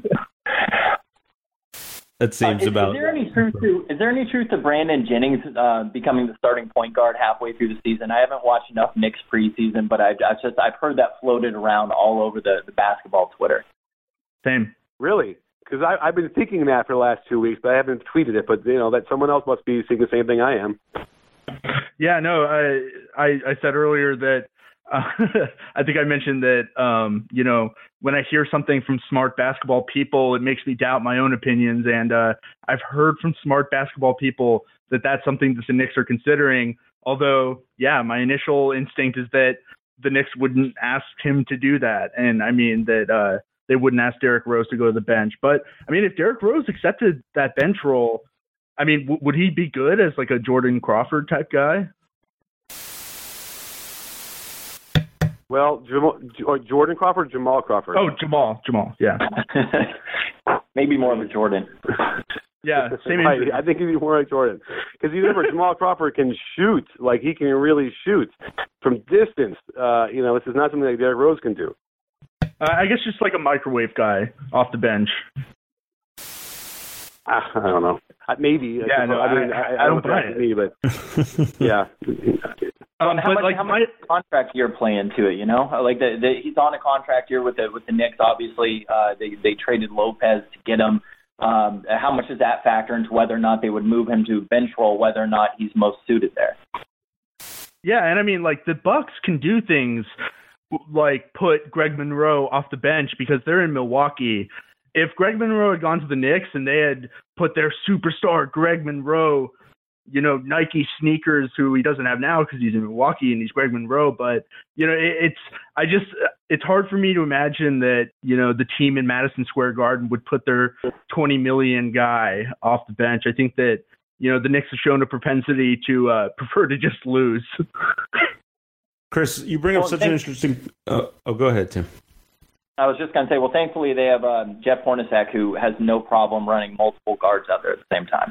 That seems about. Is there any truth to Brandon Jennings becoming the starting point guard halfway through the season? I haven't watched enough Knicks preseason, but I've heard that floated around all over the basketball Twitter. Same. Really? Because I've been thinking that for the last 2 weeks, but I haven't tweeted it. But that someone else must be thinking the same thing I am. Yeah, no. I said earlier that I think I mentioned that, when I hear something from smart basketball people, it makes me doubt my own opinions. And I've heard from smart basketball people that that's something that the Knicks are considering. Although, yeah, my initial instinct is that the Knicks wouldn't ask him to do that. And I mean that they wouldn't ask Derrick Rose to go to the bench. But I mean, if Derrick Rose accepted that bench role, I mean, would he be good as like a Jordan Crawford type guy? Well, Jordan Crawford, Jamal Crawford. Oh, Jamal, yeah. Maybe more of a Jordan. Yeah, same right. I think he'd be more like Jordan. Because you remember, Jamal Crawford can shoot. Like, he can really shoot from distance. This is not something like Derrick Rose can do. I guess just like a microwave guy off the bench. I don't know. Maybe. Yeah, no, I don't buy it. Me, but yeah. How much contract year play into it? Like he's on a contract year with the Knicks. Obviously, they traded Lopez to get him. How much does that factor into whether or not they would move him to bench role, whether or not he's most suited there? Yeah, and I mean, like, the Bucks can do things like put Greg Monroe off the bench because they're in Milwaukee. If Greg Monroe had gone to the Knicks and they had put their superstar Greg Monroe, Nike sneakers, who he doesn't have now because he's in Milwaukee and he's Greg Monroe, but it's hard for me to imagine that the team in Madison Square Garden would put their $20 million guy off the bench. I think that the Knicks have shown a propensity to prefer to just lose. Chris, you bring up such an interesting. Go ahead, Tim. I was just going to say, well, thankfully they have Jeff Hornacek, who has no problem running multiple guards out there at the same time.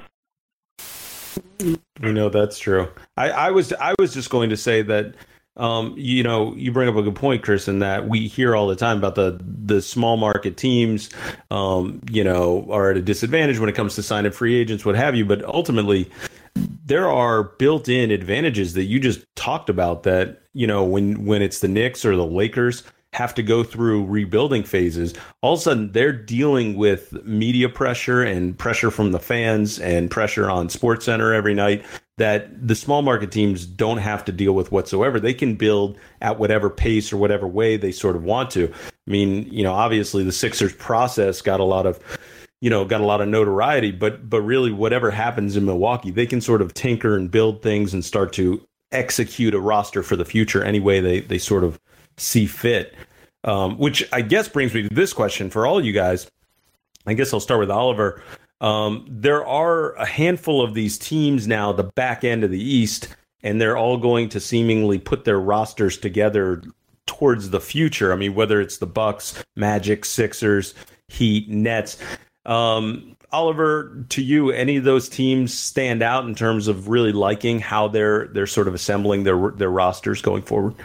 We know that's true. I was just going to say that, you bring up a good point, Chris, in that we hear all the time about the small market teams, are at a disadvantage when it comes to signing free agents, what have you. But ultimately, there are built-in advantages that you just talked about that, when it's the Knicks or the Lakers have to go through rebuilding phases, all of a sudden they're dealing with media pressure and pressure from the fans and pressure on SportsCenter every night that the small market teams don't have to deal with whatsoever. They can build at whatever pace or whatever way they sort of want to. I mean, obviously the Sixers process got a lot of notoriety, but really whatever happens in Milwaukee, they can sort of tinker and build things and start to execute a roster for the future any way they sort of see fit, which I guess brings me to this question for all you guys. I guess I'll start with Oliver. There are a handful of these teams now, the back end of the East, and they're all going to seemingly put their rosters together towards the future. I mean, whether it's the Bucks, Magic, Sixers, Heat, Nets. Oliver, to you, any of those teams stand out in terms of really liking how they're sort of assembling their rosters going forward?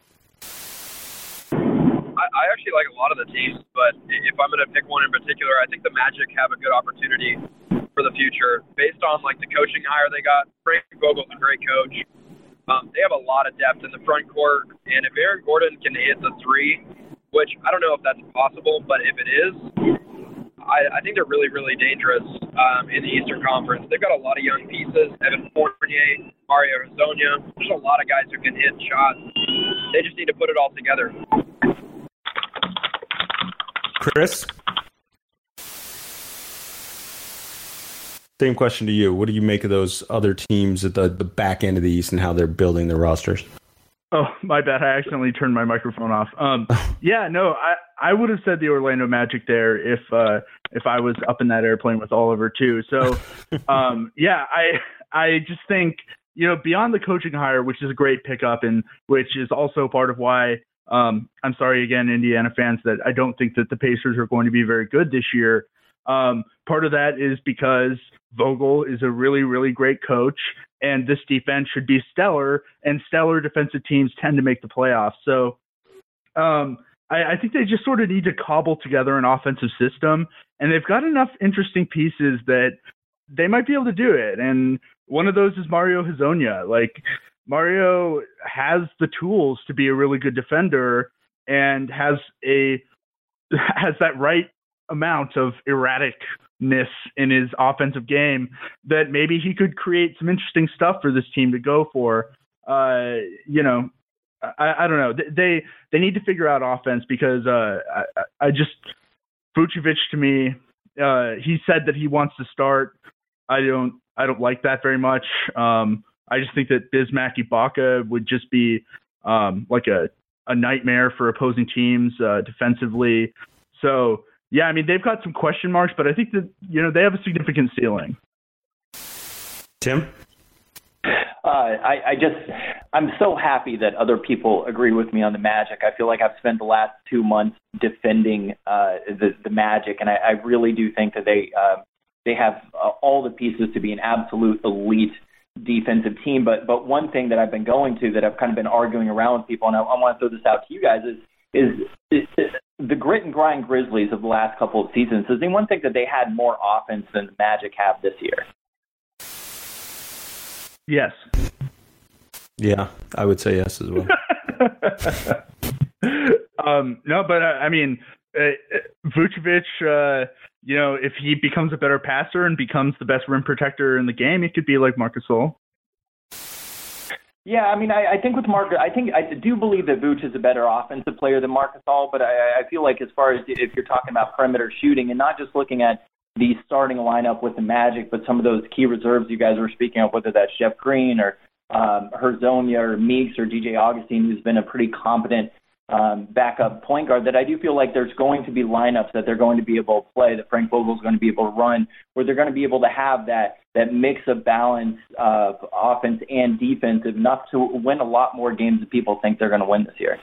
I actually like a lot of the teams, but if I'm going to pick one in particular, I think the Magic have a good opportunity for the future based on like the coaching hire they got. Frank Vogel's a great coach. They have a lot of depth in the front court, and if Aaron Gordon can hit the three, which I don't know if that's possible, but if it is, I think they're really, really dangerous in the Eastern Conference. They've got a lot of young pieces. Evan Fournier, Mario Hezonja. There's a lot of guys who can hit shots. They just need to put it all together. Chris? Same question to you. What do you make of those other teams at the back end of the East and how they're building their rosters? Oh, my bad. I accidentally turned my microphone off. I would have said the Orlando Magic there if I was up in that airplane with Oliver too. So, I just think, beyond the coaching hire, which is a great pickup and which is also part of why I'm sorry again, Indiana fans, that I don't think that the Pacers are going to be very good this year. Part of that is because Vogel is a really, really great coach, and this defense should be stellar, and stellar defensive teams tend to make the playoffs. So I think they just sort of need to cobble together an offensive system, and they've got enough interesting pieces that they might be able to do it. And one of those is Mario Hezonja. Like, Mario has the tools to be a really good defender and has that right amount of erraticness in his offensive game that maybe he could create some interesting stuff for this team to go for. I don't know. They need to figure out offense because I just Vucevic to me. He said that he wants to start. I don't like that very much. I just think that Bismack Ibaka would just be like a nightmare for opposing teams defensively. So yeah, I mean they've got some question marks, but I think that they have a significant ceiling. Tim? I'm so happy that other people agree with me on the Magic. I feel like I've spent the last 2 months defending the Magic, and I really do think that they have all the pieces to be an absolute elite defensive team. But one thing that I've been going to that I've kind of been arguing around with people, and I want to throw this out to you guys, is the grit and grind Grizzlies of the last couple of seasons. Does anyone think that they had more offense than the Magic have this year? Yes. Yeah, I would say yes as well. No, but I mean, Vucevic, if he becomes a better passer and becomes the best rim protector in the game, it could be like Marc Gasol. Yeah, I mean, I think with Marc, I do believe that Vooch is a better offensive player than Marc Gasol, but I feel like as far as if you're talking about perimeter shooting and not just looking at the starting lineup with the Magic, but some of those key reserves you guys were speaking of, whether that's Jeff Green or Herzonia or Meeks or DJ Augustine, who's been a pretty competent backup point guard, that I do feel like there's going to be lineups that they're going to be able to play, that Frank Vogel's going to be able to run, where they're going to be able to have that mix of balance of offense and defense enough to win a lot more games than people think they're going to win this year.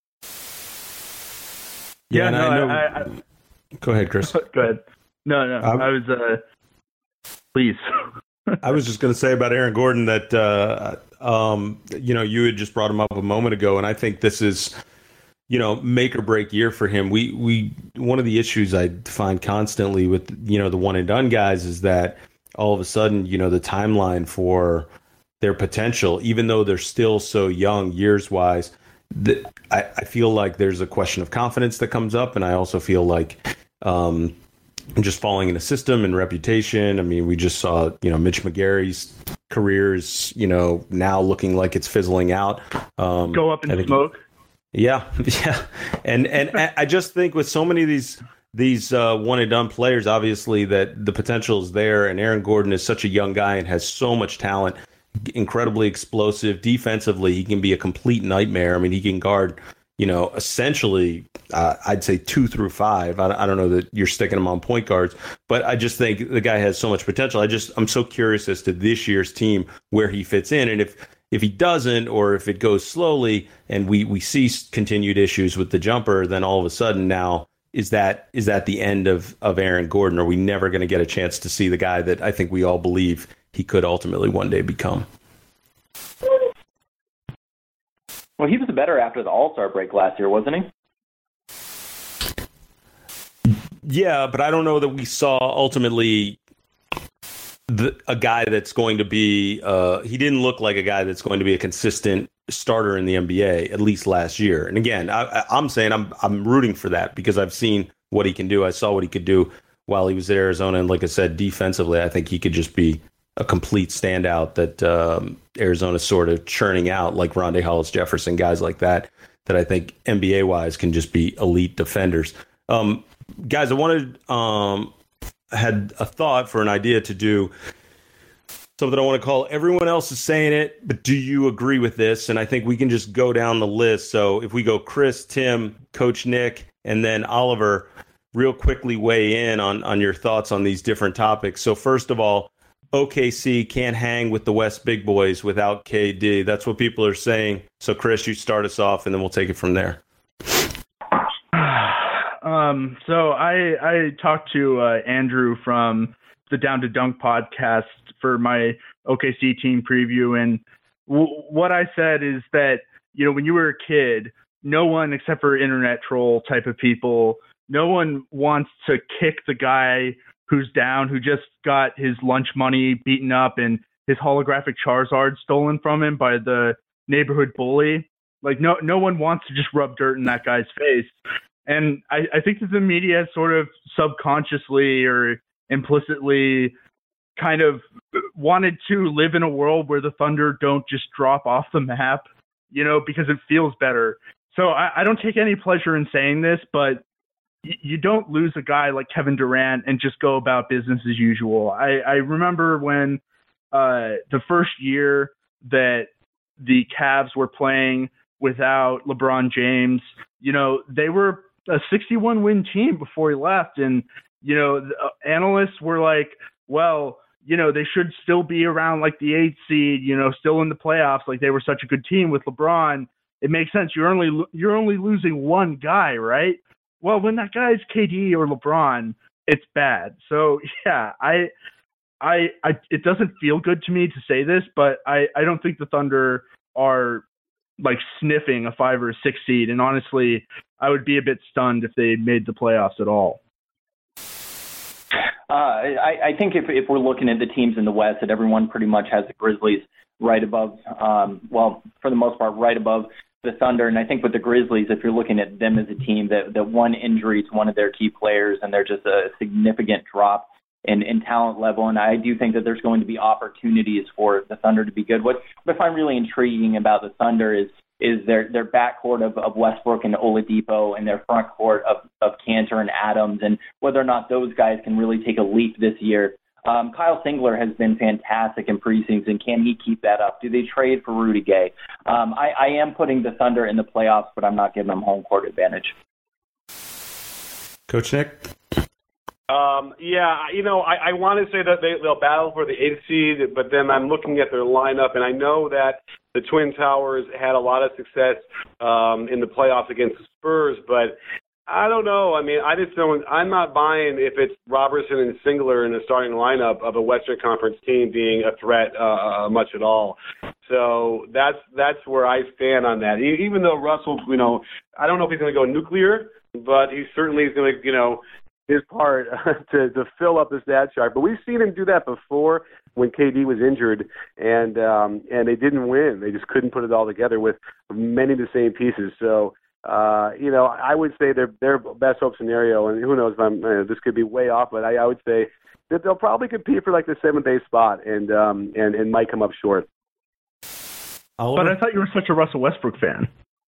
Yeah, no, go ahead, Chris. Go ahead. No, I was please. I was just going to say about Aaron Gordon that, you had just brought him up a moment ago, and I think this is, make or break year for him. We one of the issues I find constantly with, the one and done guys is that all of a sudden, the timeline for their potential, even though they're still so young years wise, I feel like there's a question of confidence that comes up. And I also feel like, just falling in a system and reputation. I mean, we just saw, Mitch McGary's career is, now looking like it's fizzling out. Go up in smoke. Yeah. And I just think with so many of these one and done players, obviously that the potential is there. And Aaron Gordon is such a young guy and has so much talent, incredibly explosive. Defensively, he can be a complete nightmare. I mean, he can guard, essentially, I'd say 2 through 5. I don't know that you're sticking him on point guards, but I just think the guy has so much potential. I'm so curious as to this year's team, where he fits in. And if he doesn't, or if it goes slowly and we see continued issues with the jumper, then all of a sudden now, is that the end of Aaron Gordon? Are we never going to get a chance to see the guy that I think we all believe he could ultimately one day become? Well, he was better after the All-Star break last year, wasn't he? Yeah, but I don't know that we saw ultimately a guy that's going to be he didn't look like a guy that's going to be a consistent starter in the NBA, at least last year. And again, I'm saying I'm rooting for that because I've seen what he can do. I saw what he could do while he was at Arizona. And like I said, defensively, I think he could just be a complete standout that Arizona's sort of churning out, like Rondae Hollis-Jefferson, guys like that I think NBA-wise can just be elite defenders. Guys, I wanted had a thought for an idea to do something I want to call Everyone Else Is Saying It, but do you agree with this? And I think we can just go down the list. So if we go Chris, Tim, Coach Nick, and then Oliver, real quickly weigh in on your thoughts on these different topics. So first of all, OKC can't hang with the West big boys without KD. That's what people are saying. So Chris, you start us off and then we'll take it from there. So I talked to Andrew from the Down to Dunk podcast for my OKC team preview. And what I said is that, when you were a kid, no one except for internet troll type of people, no one wants to kick the guy who's down, who just got his lunch money beaten up and his holographic Charizard stolen from him by the neighborhood bully. Like no one wants to just rub dirt in that guy's face. And I think that the media sort of subconsciously or implicitly kind of wanted to live in a world where the Thunder don't just drop off the map because it feels better. So I don't take any pleasure in saying this, but you don't lose a guy like Kevin Durant and just go about business as usual. I remember when the first year that the Cavs were playing without LeBron James, they were a 61-win team before he left. And, analysts were like, well, they should still be around like the 8th seed, still in the playoffs. Like they were such a good team with LeBron. It makes sense. You're only losing one guy, right? Well, when that guy is KD or LeBron, it's bad. So yeah, it doesn't feel good to me to say this, but I don't think the Thunder are like sniffing a 5 or a 6 seed. And honestly, I would be a bit stunned if they made the playoffs at all. I think if we're looking at the teams in the West, that everyone pretty much has the Grizzlies right above, for the most part, right above the Thunder. And I think with the Grizzlies, if you're looking at them as a team, that one injury to one of their key players, and they're just a significant drop in talent level. And I do think that there's going to be opportunities for the Thunder to be good. What I find really intriguing about the Thunder is their backcourt of Westbrook and Oladipo, and their front court of Cantor and Adams, and whether or not those guys can really take a leap this year. Kyle Singler has been fantastic in preseason. Can he keep that up? Do they trade for Rudy Gay? I am putting the Thunder in the playoffs, but I'm not giving them home court advantage. Coach Nick? I want to say that they'll battle for the 8th seed, but then I'm looking at their lineup, and I know that the Twin Towers had a lot of success in the playoffs against the Spurs, but I don't know. I mean, I'm not buying if it's Robertson and Singler in the starting lineup of a Western Conference team being a threat much at all. So that's where I stand on that. Even though Russell, I don't know if he's going to go nuclear, but he certainly is going to, his part to fill up the stat chart. But we've seen him do that before when KD was injured, and they didn't win. They just couldn't put it all together with many of the same pieces. So, I would say their best hope scenario, and who knows, this could be way off, but I would say that they'll probably compete for like the 7th-8th spot and might come up short. Oliver? But I thought you were such a Russell Westbrook fan.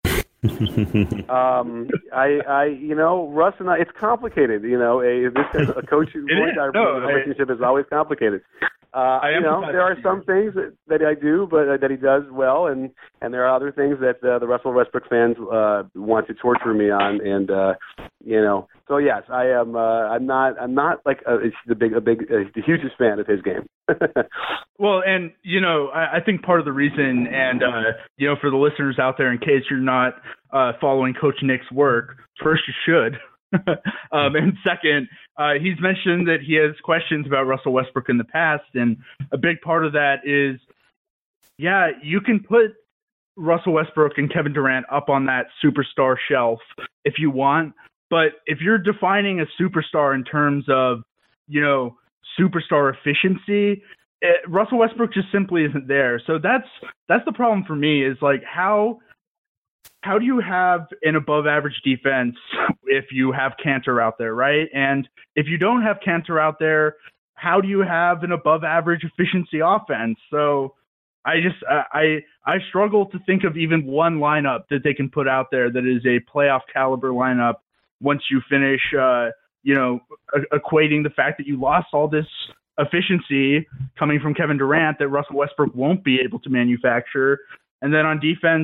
Russ and I, it's complicated. This a coach relationship is always complicated. There are some things that I do, but that he does well, and there are other things that the Russell Westbrook fans want to torture me on, and So yes, I am. I'm not like the hugest fan of his game. Well, and I think part of the reason, and for the listeners out there, in case you're not following Coach Nick's work, first you should. And second, he's mentioned that he has questions about Russell Westbrook in the past, and a big part of that is, you can put Russell Westbrook and Kevin Durant up on that superstar shelf if you want, but if you're defining a superstar in terms of, superstar efficiency, Russell Westbrook just simply isn't there. So that's the problem for me, is like, how do you have an above average defense if you have Cantor out there, right? And if you don't have Cantor out there, how do you have an above average efficiency offense? So I struggle to think of even one lineup that they can put out there that is a playoff caliber lineup once you finish, equating the fact that you lost all this efficiency coming from Kevin Durant that Russell Westbrook won't be able to manufacture. And then on defense,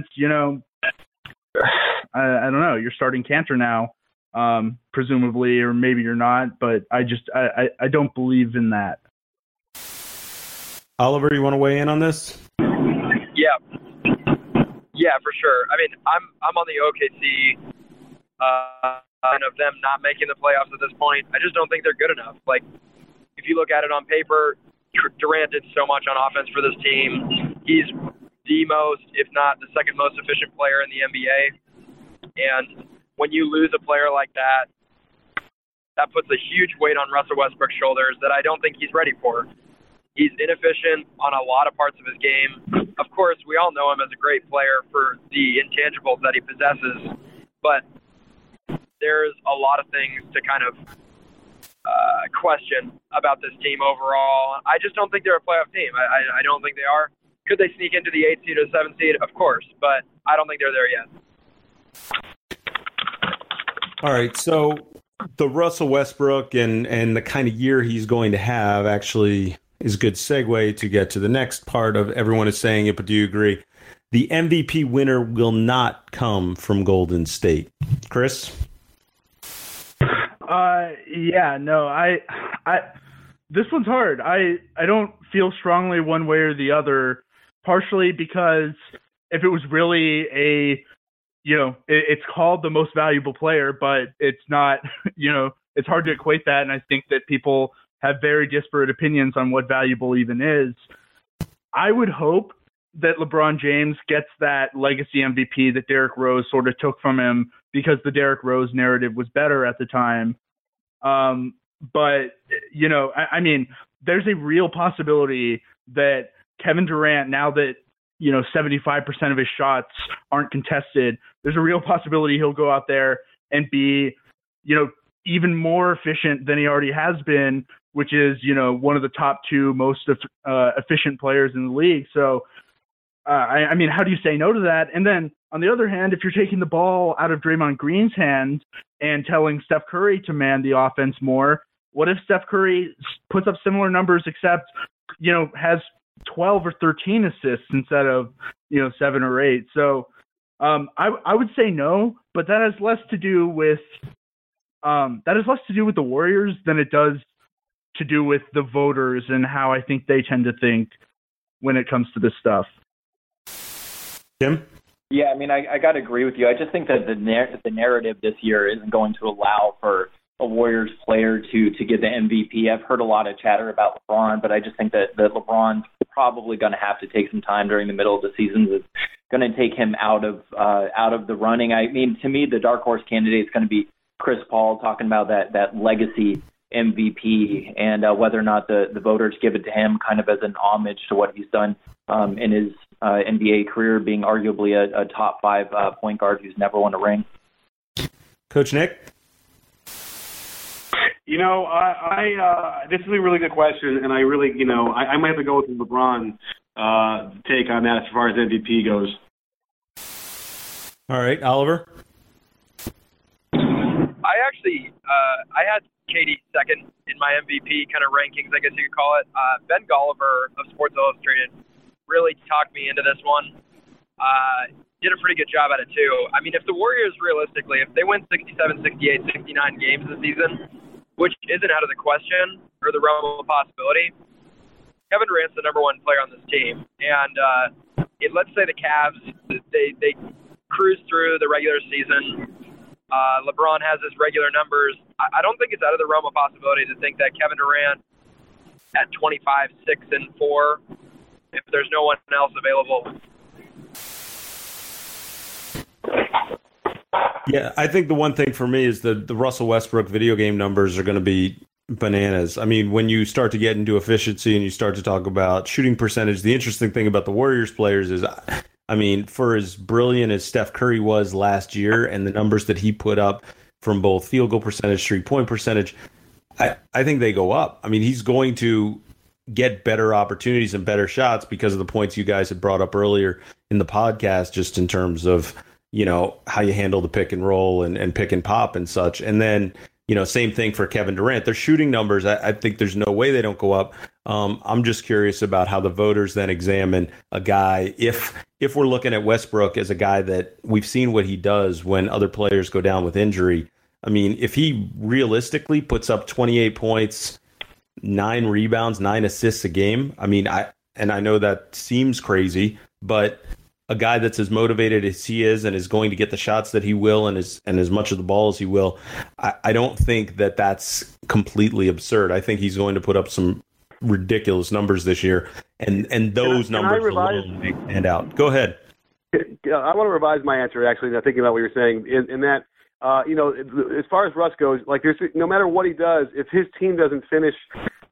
I don't know, you're starting Cantor now, presumably, or maybe you're not, but I don't believe in that. Oliver, you want to weigh in on this? Yeah, for sure. I mean, I'm on the OKC and of them not making the playoffs at this point. I just don't think they're good enough. Like, if you look at it on paper, Durant did so much on offense for this team. He's the most, if not the second most efficient player in the NBA. And when you lose a player like that, that puts a huge weight on Russell Westbrook's shoulders that I don't think he's ready for. He's inefficient on a lot of parts of his game. Of course, we all know him as a great player for the intangibles that he possesses, but there's a lot of things to kind of question about this team overall. I just don't think they're a playoff team. I don't think they are. Could they sneak into the 8th seed or 7th seed? Of course, but I don't think they're there yet. All right, so the Russell Westbrook and the kind of year he's going to have actually is a good segue to get to the next part of everyone is saying it, but do you agree? The MVP winner will not come from Golden State. Chris? Yeah, no, I this one's hard. I don't feel strongly one way or the other, partially because if it was really it's called the most valuable player, but it's not, it's hard to equate that. And I think that people have very disparate opinions on what valuable even is. I would hope that LeBron James gets that legacy MVP that Derrick Rose sort of took from him because the Derrick Rose narrative was better at the time. But, I mean, there's a real possibility that Kevin Durant, now that, 75% of his shots aren't contested, there's a real possibility he'll go out there and be, even more efficient than he already has been, which is, one of the top two most efficient players in the league. So, I mean, how do you say no to that? And then on the other hand, if you're taking the ball out of Draymond Green's hands and telling Steph Curry to man the offense more, what if Steph Curry puts up similar numbers except, has 12 or 13 assists instead of, 7 or 8? So I would say no, but that has less to do with the Warriors than it does to do with the voters and how I think they tend to think when it comes to this stuff. Tim? Yeah, I mean, I got to agree with you. I just think that the narrative this year isn't going to allow for a Warriors player to get the MVP. I've heard a lot of chatter about LeBron, but I just think that LeBron's probably going to have to take some time during the middle of the season. It's going to take him out of the running. I mean, to me, the dark horse candidate is going to be Chris Paul, talking about that legacy MVP and whether or not the voters give it to him kind of as an homage to what he's done in his NBA career, being arguably a top 5 point guard who's never won a ring. Coach Nick? This is a really good question, and I really, I might have to go with the LeBron take on that as far as MVP goes. All right, Oliver? I had KD second in my MVP kind of rankings, I guess you could call it. Ben Golliver of Sports Illustrated really talked me into this one. Did a pretty good job at it, too. I mean, if the Warriors, realistically, if they win 67, 68, 69 games this season, which isn't out of the question or the realm of possibility, Kevin Durant's the number one player on this team. And let's say the Cavs, they cruise through the regular season. LeBron has his regular numbers. I don't think it's out of the realm of possibility to think that Kevin Durant at 25, 6, and 4, if there's no one else available. Yeah, I think the one thing for me is the Russell Westbrook video game numbers are going to be bananas. I mean, when you start to get into efficiency and you start to talk about shooting percentage, the interesting thing about the Warriors players is, I mean, for as brilliant as Steph Curry was last year and the numbers that he put up from both field goal percentage, 3-point percentage, I think they go up. I mean, he's going to get better opportunities and better shots because of the points you guys had brought up earlier in the podcast, just in terms of, how you handle the pick and roll and pick and pop and such. And then, same thing for Kevin Durant. Their shooting numbers, I think there's no way they don't go up. I'm just curious about how the voters then examine a guy. If we're looking at Westbrook as a guy that we've seen what he does when other players go down with injury. I mean, if he realistically puts up 28 points, 9 rebounds, 9 assists a game, I mean, I know that seems crazy, but a guy that's as motivated as he is and is going to get the shots that he will and as much of the ball as he will, I don't think that that's completely absurd. I think he's going to put up some ridiculous numbers this year, and those numbers alone stand out. Go ahead. I want to revise my answer, actually, now thinking about what you're saying, in that, as far as Russ goes, like, no matter what he does, if his team doesn't finish,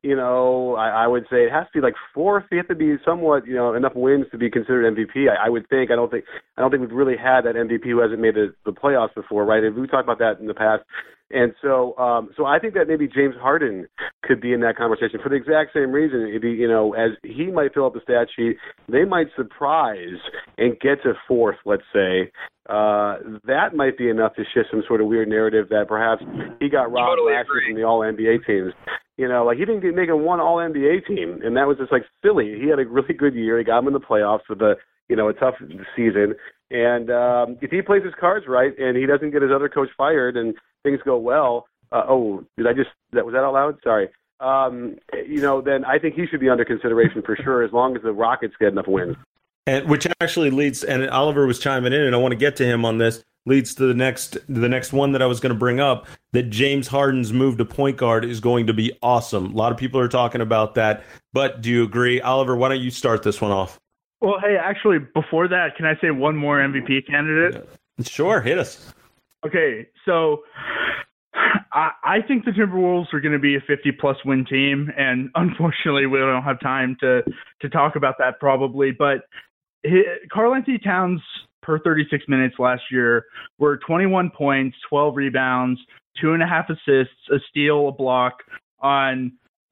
I would say it has to be like fourth. You have to be somewhat, enough wins to be considered MVP. I would think. I don't think we've really had that MVP who hasn't made the playoffs before, right? We talked about that in the past. And so I think that maybe James Harden could be in that conversation for the exact same reason. It'd be, as he might fill up the stat sheet, they might surprise and get to fourth, let's say. That might be enough to shift some sort of weird narrative that perhaps he got robbed last year from the All-NBA teams. Like he didn't make one All-NBA team, and that was just like silly. He had a really good year. He got him in the playoffs with a tough season. And if he plays his cards right and he doesn't get his other coach fired and things go well, was that out loud? Sorry. Then I think he should be under consideration for sure as long as the Rockets get enough wins. And which actually leads, and Oliver was chiming in, and I want to get to him on this, leads to the next one that I was going to bring up, that James Harden's move to point guard is going to be awesome. A lot of people are talking about that, but do you agree? Oliver, why don't you start this one off? Well, hey, actually, before that, can I say one more MVP candidate? Sure, hit us. Okay, so I think the Timberwolves are going to be a 50-plus win team, and unfortunately, we don't have time to talk about that probably, but Karl-Anthony Towns per 36 minutes last year were 21 points, 12 rebounds, 2.5 assists, a steal, a block on,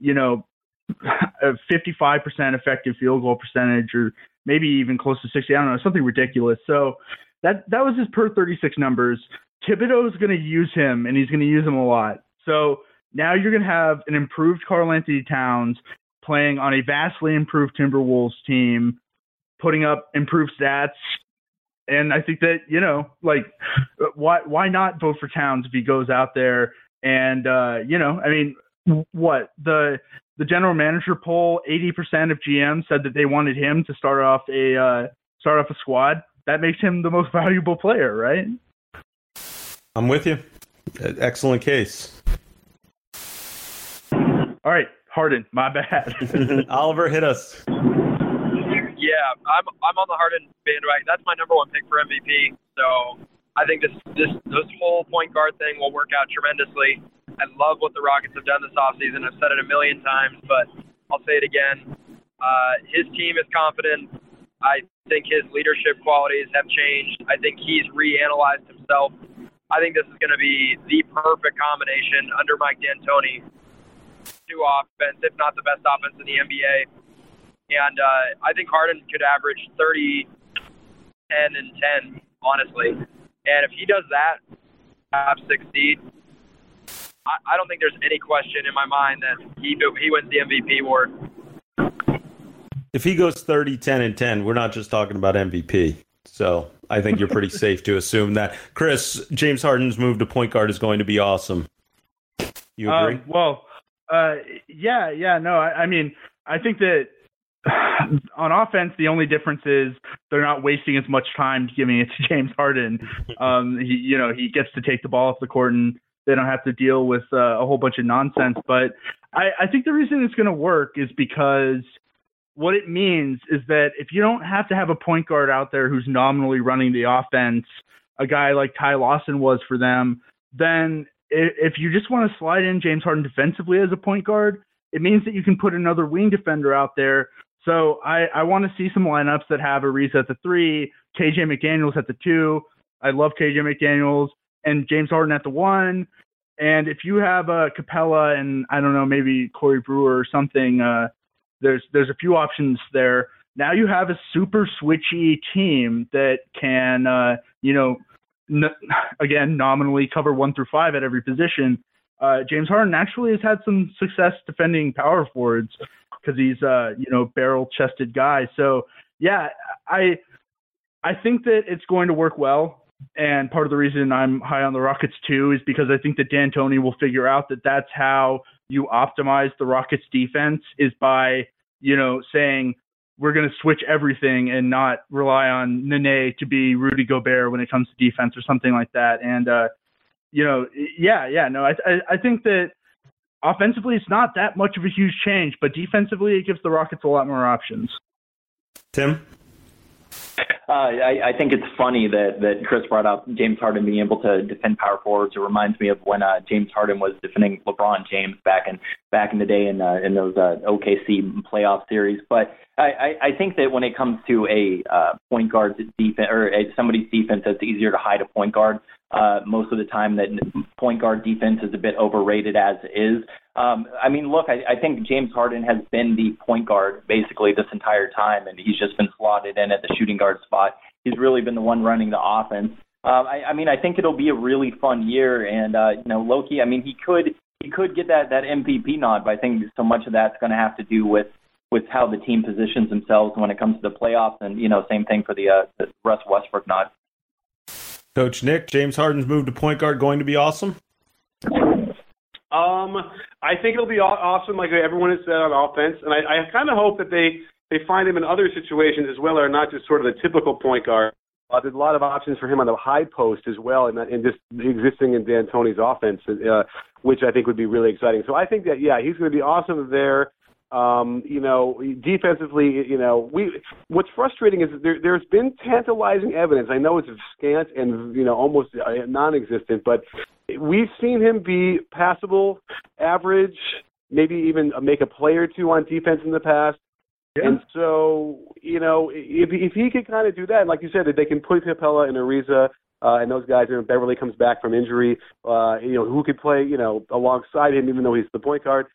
a 55% effective field goal percentage, or maybe even close to 60. I don't know, something ridiculous. So that was his per 36 numbers. Thibodeau is going to use him, and he's going to use him a lot. So now you're going to have an improved Karl-Anthony Towns playing on a vastly improved Timberwolves team, putting up improved stats. And I think that, why not vote for Towns if he goes out there and, the general manager poll, 80% of GMs said that they wanted him to start off a squad. That makes him the most valuable player, right? I'm with you. Excellent case. All right, Harden, my bad. Oliver, hit us. Yeah, I'm on the Harden bandwagon. That's my number one pick for MVP. So I think this whole point guard thing will work out tremendously. I love what the Rockets have done this offseason. I've said it a million times, but I'll say it again. His team is confident. I think his leadership qualities have changed. I think he's reanalyzed himself. I think this is going to be the perfect combination under Mike D'Antoni to offense, if not the best offense in the NBA. And I think Harden could average 30, 10, and 10, honestly. And if he does that, have 6 seed, I don't think there's any question in my mind that he wins the MVP award. If he goes 30, 10, and 10, we're not just talking about MVP. So I think you're pretty safe to assume that. Chris, James Harden's move to point guard is going to be awesome. You agree? I think that on offense, the only difference is they're not wasting as much time giving it to James Harden. He gets to take the ball off the court and they don't have to deal with a whole bunch of nonsense. But I think the reason it's going to work is because what it means is that if you don't have to have a point guard out there who's nominally running the offense, a guy like Ty Lawson was for them, then if you just want to slide in James Harden defensively as a point guard, it means that you can put another wing defender out there. So I want to see some lineups that have Ariza at the 3, KJ McDaniels at the 2. I love KJ McDaniels, and James Harden at the 1. And if you have Capella and, I don't know, maybe Corey Brewer or something, there's a few options there. Now you have a super switchy team that can, again, nominally cover 1 through 5 at every position. James Harden actually has had some success defending power forwards because he's barrel-chested guy. So yeah, I think that it's going to work well. And part of the reason I'm high on the Rockets too is because I think that D'Antoni will figure out that that's how you optimize the Rockets defense, is by, saying we're going to switch everything and not rely on Nene to be Rudy Gobert when it comes to defense or something like that. And, I think that offensively it's not that much of a huge change, but defensively it gives the Rockets a lot more options. Tim? I think it's funny that Chris brought up James Harden being able to defend power forwards. It reminds me of when James Harden was defending LeBron James back in the day in those OKC playoff series. But I think that when it comes to a point guard's defense or somebody's defense, it's easier to hide a point guard. Most of the time that point guard defense is a bit overrated as is. I mean, look, I think James Harden has been the point guard basically this entire time, and he's just been slotted in at the shooting guard spot. He's really been the one running the offense. I mean, I think it'll be a really fun year, and Loki, I mean, he could get that MVP nod, but I think so much of that's going to have to do with how the team positions themselves when it comes to the playoffs, and same thing for the Russ Westbrook nod. Coach Nick, James Harden's move to point guard going to be awesome? I think it'll be awesome, like everyone has said, on offense. And I kind of hope that they find him in other situations as well, or not just sort of the typical point guard. There's a lot of options for him on the high post as well, and just existing in D'Antoni's offense, which I think would be really exciting. So I think that, yeah, he's going to be awesome there. Defensively, what's frustrating is there's been tantalizing evidence. I know it's scant and, almost non-existent, but we've seen him be passable, average, maybe even make a play or two on defense in the past. Yeah. And so, if he could kind of do that, like you said, that they can put Capella and Ariza and those guys, Beverly comes back from injury, who could play, alongside him, even though he's the point guard.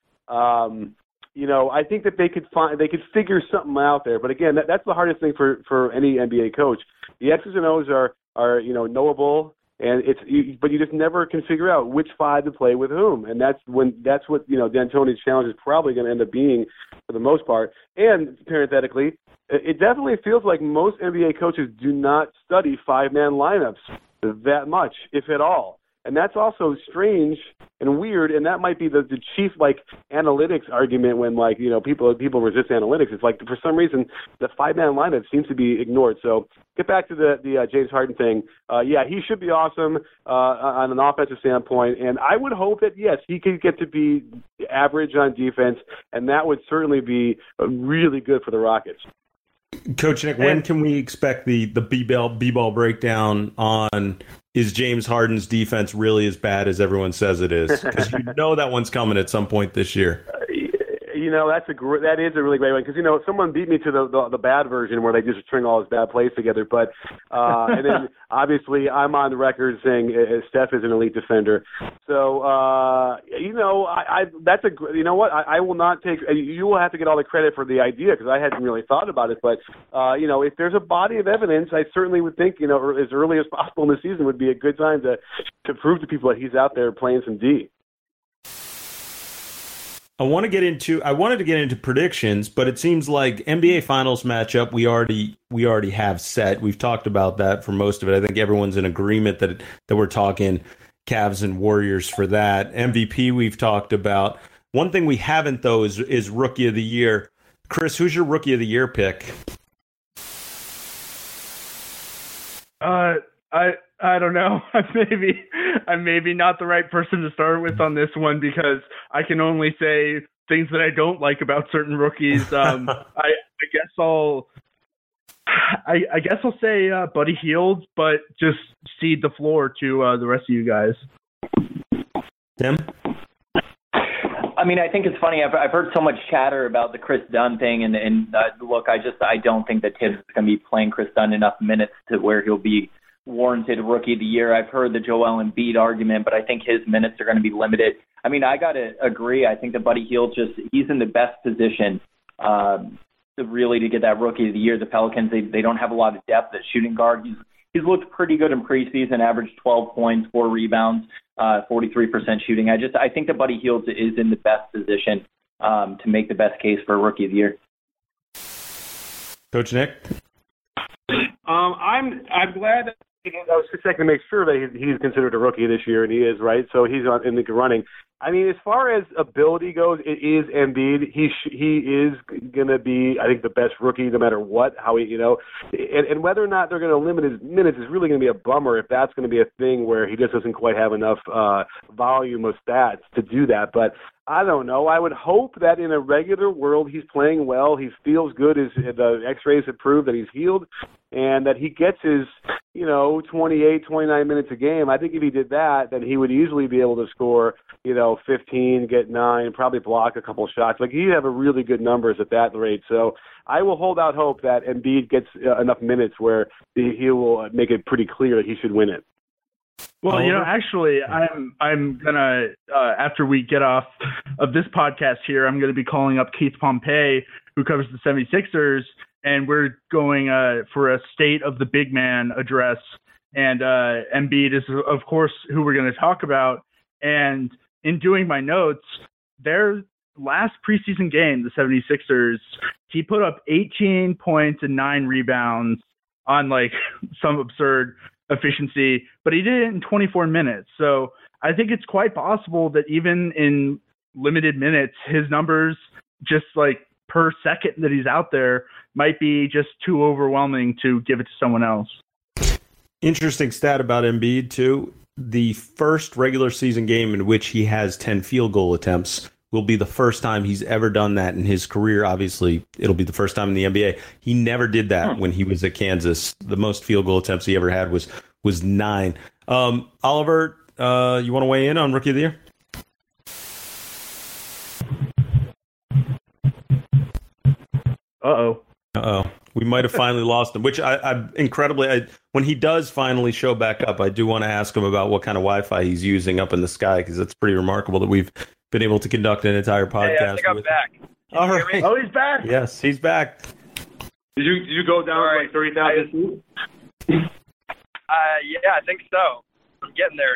I think that they could figure something out there. But again, that's the hardest thing for any NBA coach. The X's and O's are knowable, and but you just never can figure out which five to play with whom. And that's what D'Antoni's challenge is probably going to end up being for the most part. And parenthetically, it definitely feels like most NBA coaches do not study 5-man lineups that much, if at all. And that's also strange and weird, and that might be the chief analytics argument when people resist analytics. It's like for some reason the 5-man lineup seems to be ignored. So get back to the James Harden thing. Yeah, he should be awesome on an offensive standpoint, and I would hope that yes, he could get to be average on defense, and that would certainly be really good for the Rockets. Coach Nick, when can we expect the B-ball breakdown on is James Harden's defense really as bad as everyone says it is? Because that one's coming at some point this year. That is a really great one because someone beat me to the bad version where they just string all his bad plays together. But and then obviously I'm on the record saying Steph is an elite defender. So that's I will not take. You will have to get all the credit for the idea because I hadn't really thought about it. But if there's a body of evidence, I certainly would think as early as possible in the season would be a good time to prove to people that he's out there playing some D. I wanted to get into predictions, but it seems like NBA Finals matchup we already have set. We've talked about that for most of it. I think everyone's in agreement that we're talking Cavs and Warriors for that. MVP we've talked about. One thing we haven't though is Rookie of the Year. Chris, who's your Rookie of the Year pick? I don't know. I'm maybe not the right person to start with on this one because I can only say things that I don't like about certain rookies. I guess I'll say Buddy Hield, but just cede the floor to the rest of you guys. Tim? I mean, I think it's funny. I've heard so much chatter about the Chris Dunn thing, and look, I don't think that Tibbs is going to be playing Chris Dunn enough minutes to where he'll be warranted Rookie of the Year. I've heard the Joel Embiid argument, but I think his minutes are going to be limited. I mean, I got to agree. I think that Buddy Hield he's in the best position to get that Rookie of the Year. The Pelicans, they don't have a lot of depth at shooting guard. He's looked pretty good in preseason, averaged 12 points, 4 rebounds, 43% shooting. I think that Buddy Hield is in the best position to make the best case for Rookie of the Year. Coach Nick? I'm glad that I was just checking to make sure that he's considered a rookie this year, and he is, right? So he's in the running. I mean, as far as ability goes, it is Embiid. He is going to be, I think, the best rookie no matter what. And whether or not they're going to limit his minutes is really going to be a bummer if that's going to be a thing where he just doesn't quite have enough volume of stats to do that. But I don't know. I would hope that in a regular world he's playing well. He feels good. The X-rays have proved that he's healed, and that he gets his 28, 29 minutes a game. I think if he did that, then he would easily be able to score 15, get 9, probably block a couple shots. Like, he'd have a really good numbers at that rate. So I will hold out hope that Embiid gets enough minutes where he will make it pretty clear that he should win it. Well, actually, I'm gonna after we get off of this podcast here, I'm gonna be calling up Keith Pompey, who covers the 76ers, and we're going for a State of the Big Man address. And Embiid is, of course, who we're going to talk about. And in doing my notes, their last preseason game, the 76ers, he put up 18 points and 9 rebounds on some absurd efficiency, but he did it in 24 minutes. So I think it's quite possible that even in limited minutes, his numbers just per second that he's out there might be just too overwhelming to give it to someone else. Interesting stat about Embiid, too. The first regular season game in which he has 10 field goal attempts will be the first time he's ever done that in his career. Obviously, it'll be the first time in the NBA. He never did that when he was at Kansas. The most field goal attempts he ever had was 9. Oliver, you want to weigh in on Rookie of the Year? Uh-oh. We might have finally lost him, which when he does finally show back up, I do want to ask him about what kind of Wi-Fi he's using up in the sky, because it's pretty remarkable that we've been able to conduct an entire podcast. Hey, I think I'm back. All right. Oh, he's back. Yes, he's back. Did you go down 30,000 feet? Yeah, I think so. I'm getting there.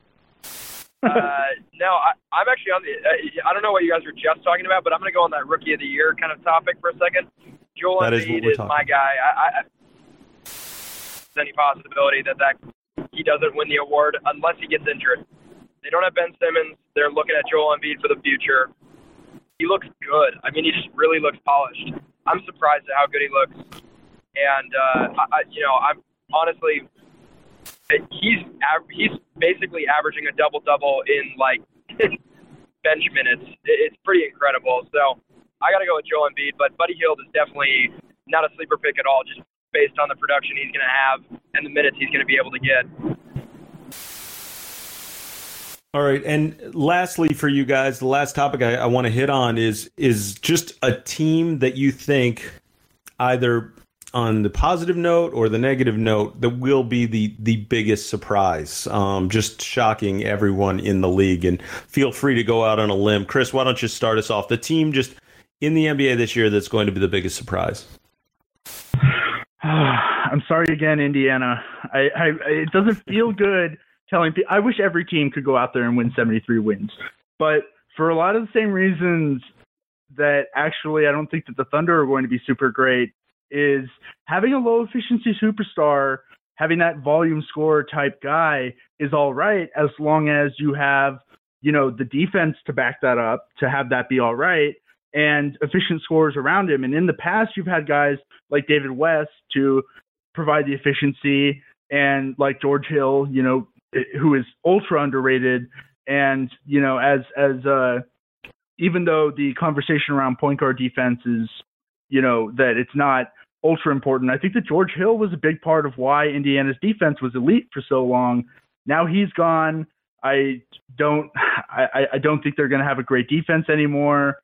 No, I'm actually on the. I don't know what you guys were just talking about, but I'm going to go on that Rookie of the Year kind of topic for a second. Joel Embiid is my guy. There's any possibility that he doesn't win the award unless he gets injured. They don't have Ben Simmons. They're looking at Joel Embiid for the future. He looks good. I mean, he just really looks polished. I'm surprised at how good he looks. And I'm honestly, he's basically averaging a double-double in bench minutes. It's pretty incredible. So I got to go with Joel Embiid, but Buddy Hield is definitely not a sleeper pick at all, just based on the production he's going to have and the minutes he's going to be able to get. All right, and lastly for you guys, the last topic I want to hit on is just a team that you think, either on the positive note or the negative note, that will be the biggest surprise, just shocking everyone in the league. And feel free to go out on a limb. Chris, why don't you start us off? The team just in the NBA this year that's going to be the biggest surprise. I'm sorry again, Indiana. It doesn't feel good telling people. I wish every team could go out there and win 73 wins. But for a lot of the same reasons that actually I don't think that the Thunder are going to be super great, is having a low-efficiency superstar, having that volume scorer type guy is all right as long as you have, the defense to back that up, to have that be all right, and efficient scorers around him. And in the past, you've had guys like David West to provide the efficiency, and like George Hill, who is ultra underrated. And, even though the conversation around point guard defense is, that it's not ultra important, I think that George Hill was a big part of why Indiana's defense was elite for so long. Now he's gone. I don't think they're going to have a great defense anymore.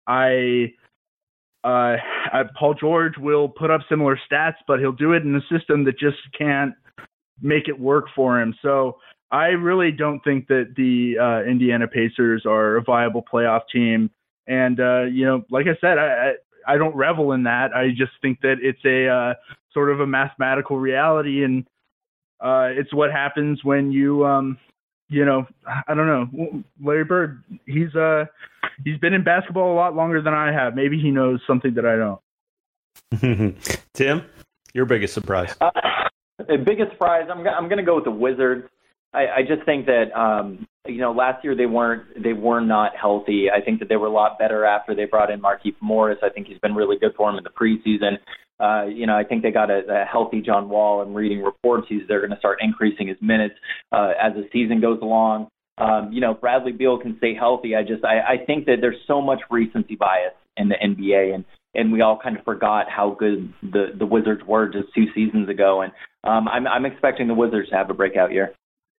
Paul George will put up similar stats, but he'll do it in a system that just can't make it work for him. So I really don't think that the Indiana Pacers are a viable playoff team. And, like I said, I don't revel in that. I just think that it's a sort of a mathematical reality, and it's what happens when you, I don't know. Larry Bird, he's been in basketball a lot longer than I have. Maybe he knows something that I don't. Tim, your biggest surprise? The biggest surprise, I'm going to go with the Wizards. I just think that last year they were not healthy. I think that they were a lot better after they brought in Markieff Morris. I think he's been really good for them in the preseason. I think they got a healthy John Wall. I'm reading reports they're going to start increasing his minutes as the season goes along. Bradley Beal can stay healthy. I think that there's so much recency bias in the NBA, and we all kind of forgot how good the Wizards were just 2 seasons ago. And I'm expecting the Wizards to have a breakout year.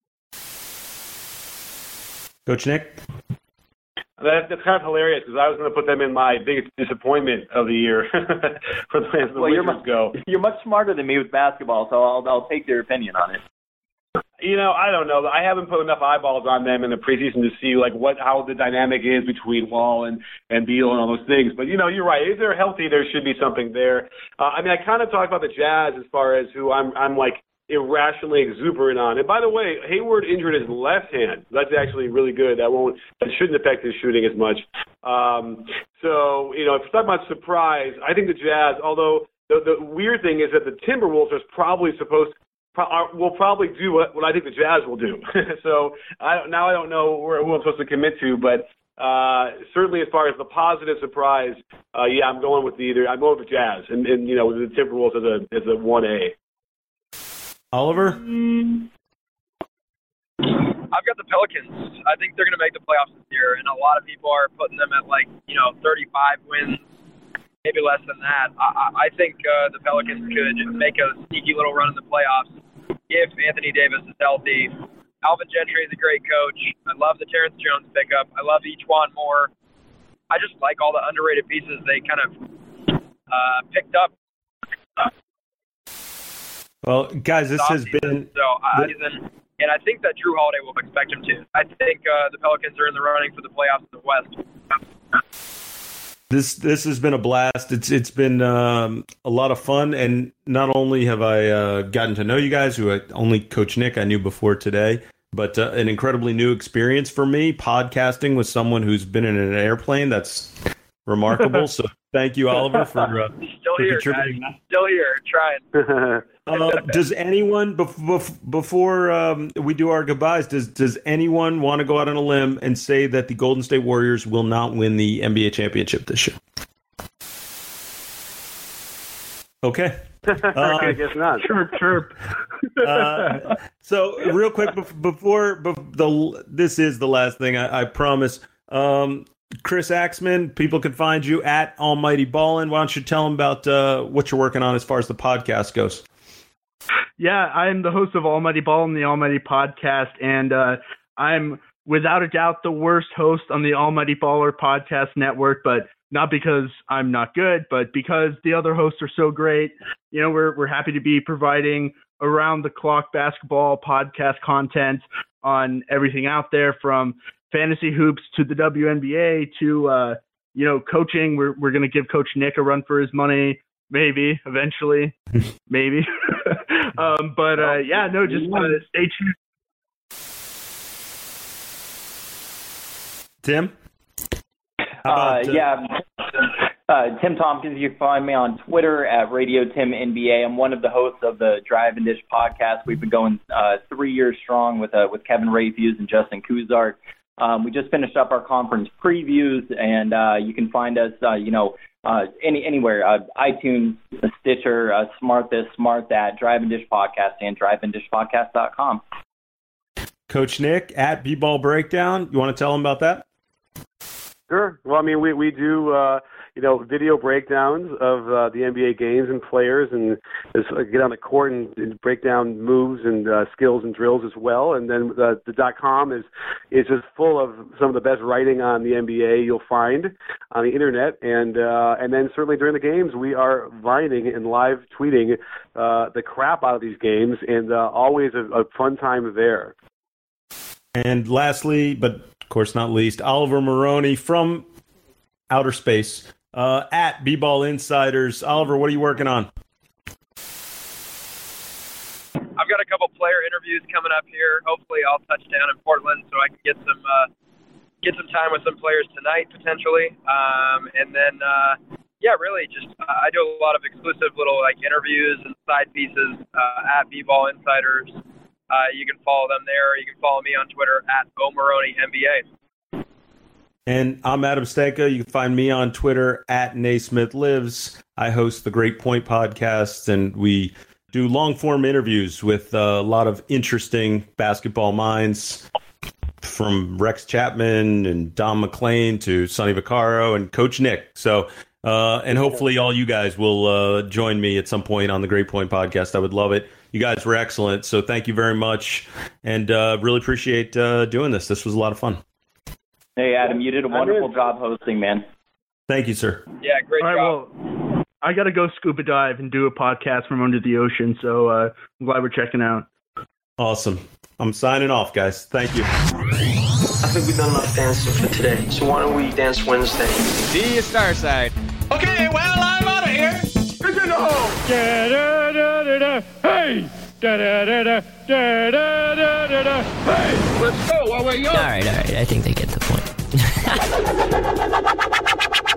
Coach Nick? That's kind of hilarious because I was going to put them in my biggest disappointment of the year for the fans of the Wizards go. You're much smarter than me with basketball, so I'll take your opinion on it. I don't know. I haven't put enough eyeballs on them in the preseason to see how the dynamic is between Wall and Beal and all those things. But you're right. If they're healthy, there should be something there. I kind of talked about the Jazz as far as who I'm like irrationally exuberant on. And by the way, Hayward injured his left hand. That's actually really good. That shouldn't affect his shooting as much. So if you're talking about surprise, I think the Jazz. Although the weird thing is that the Timberwolves will probably do what I think the Jazz will do. So I don't know who I'm supposed to commit to, but certainly as far as the positive surprise, I'm going with the Jazz and the Timberwolves as a 1A. Oliver? I've got the Pelicans. I think they're going to make the playoffs this year, and a lot of people are putting them at 35 wins, maybe less than that. I think the Pelicans could make a sneaky little run in the playoffs if Anthony Davis is healthy. Alvin Gentry is a great coach. I love the Terrence Jones pickup. I love Ejuan Moore. I just like all the underrated pieces they kind of picked up. Well, guys, this has been... And I think that Drew Holiday will expect him to. I think the Pelicans are in the running for the playoffs in the West. This has been a blast. It's been a lot of fun, and not only have I gotten to know you guys, only Coach Nick I knew before today, but an incredibly new experience for me, podcasting with someone who's been in an airplane. That's remarkable. So thank you, Oliver, for contributing. Guys. Still here, trying. Does anyone, before we do our goodbyes, does anyone want to go out on a limb and say that the Golden State Warriors will not win the NBA championship this year? Okay. I guess not. Chirp. So real quick, this is the last thing, I promise. Chris Axman, people can find you at Almighty Ballin'. Why don't you tell them about what you're working on as far as the podcast goes? Yeah, I'm the host of Almighty Ballin', the Almighty Podcast, and I'm without a doubt the worst host on the Almighty Baller Podcast Network, but not because I'm not good, but because the other hosts are so great. We're happy to be providing around-the-clock basketball podcast content on everything out there, from fantasy hoops to the WNBA to coaching. We're going to give Coach Nick a run for his money, maybe eventually, maybe. Just stay tuned. Tim? Tim Tompkins. You can find me on Twitter at Radio Tim NBA. I'm one of the hosts of the Drive and Dish podcast. We've been going 3 years strong with Kevin Rayfuse and Justin Kuzart. We just finished up our conference previews, and you can find us, anywhere, iTunes, Stitcher, Smart This, Smart That, Drive and Dish Podcast, and driveanddishpodcast.com. Coach Nick at B-Ball Breakdown. You want to tell them about that? Sure. Well, we do video breakdowns of the NBA games and players, and get on the court and break down moves and skills and drills as well. And then the .com is just full of some of the best writing on the NBA you'll find on the internet. And then certainly during the games, we are vining and live tweeting the crap out of these games, and always a fun time there. And lastly, but of course not least, Oliver Maroney from outer space at B-Ball Insiders. Oliver, what are you working on? I've got a couple player interviews coming up here. Hopefully I'll touch down in Portland so I can get some time with some players tonight potentially. And then yeah, really, just I do a lot of exclusive little like interviews and side pieces at B-Ball Insiders. You can follow them there. You can follow me on Twitter at OMaroneyNBA. And I'm Adam Stanka. You can find me on Twitter at NaismithLives. I host the Great Point podcast, and we do long-form interviews with a lot of interesting basketball minds, from Rex Chapman and Don McClain to Sonny Vaccaro and Coach Nick. So, and hopefully all you guys will join me at some point on the Great Point podcast. I would love it. You guys were excellent, so thank you very much, and really appreciate doing this. This was a lot of fun. Hey, Adam, you did a wonderful job hosting, man. Thank you, sir. Yeah, great job. Well, I got to go scuba dive and do a podcast from under the ocean, so I'm glad we're checking out. Awesome. I'm signing off, guys. Thank you. I think we've done enough dancing for today, so why don't we dance Wednesday? See you, Starside. Okay, well, I'm out of here. Good to know. Da-da-da-da-da. Hey! Da-da-da-da. Da-da-da-da. Hey! Let's go while we're young. All right. I think they get the point.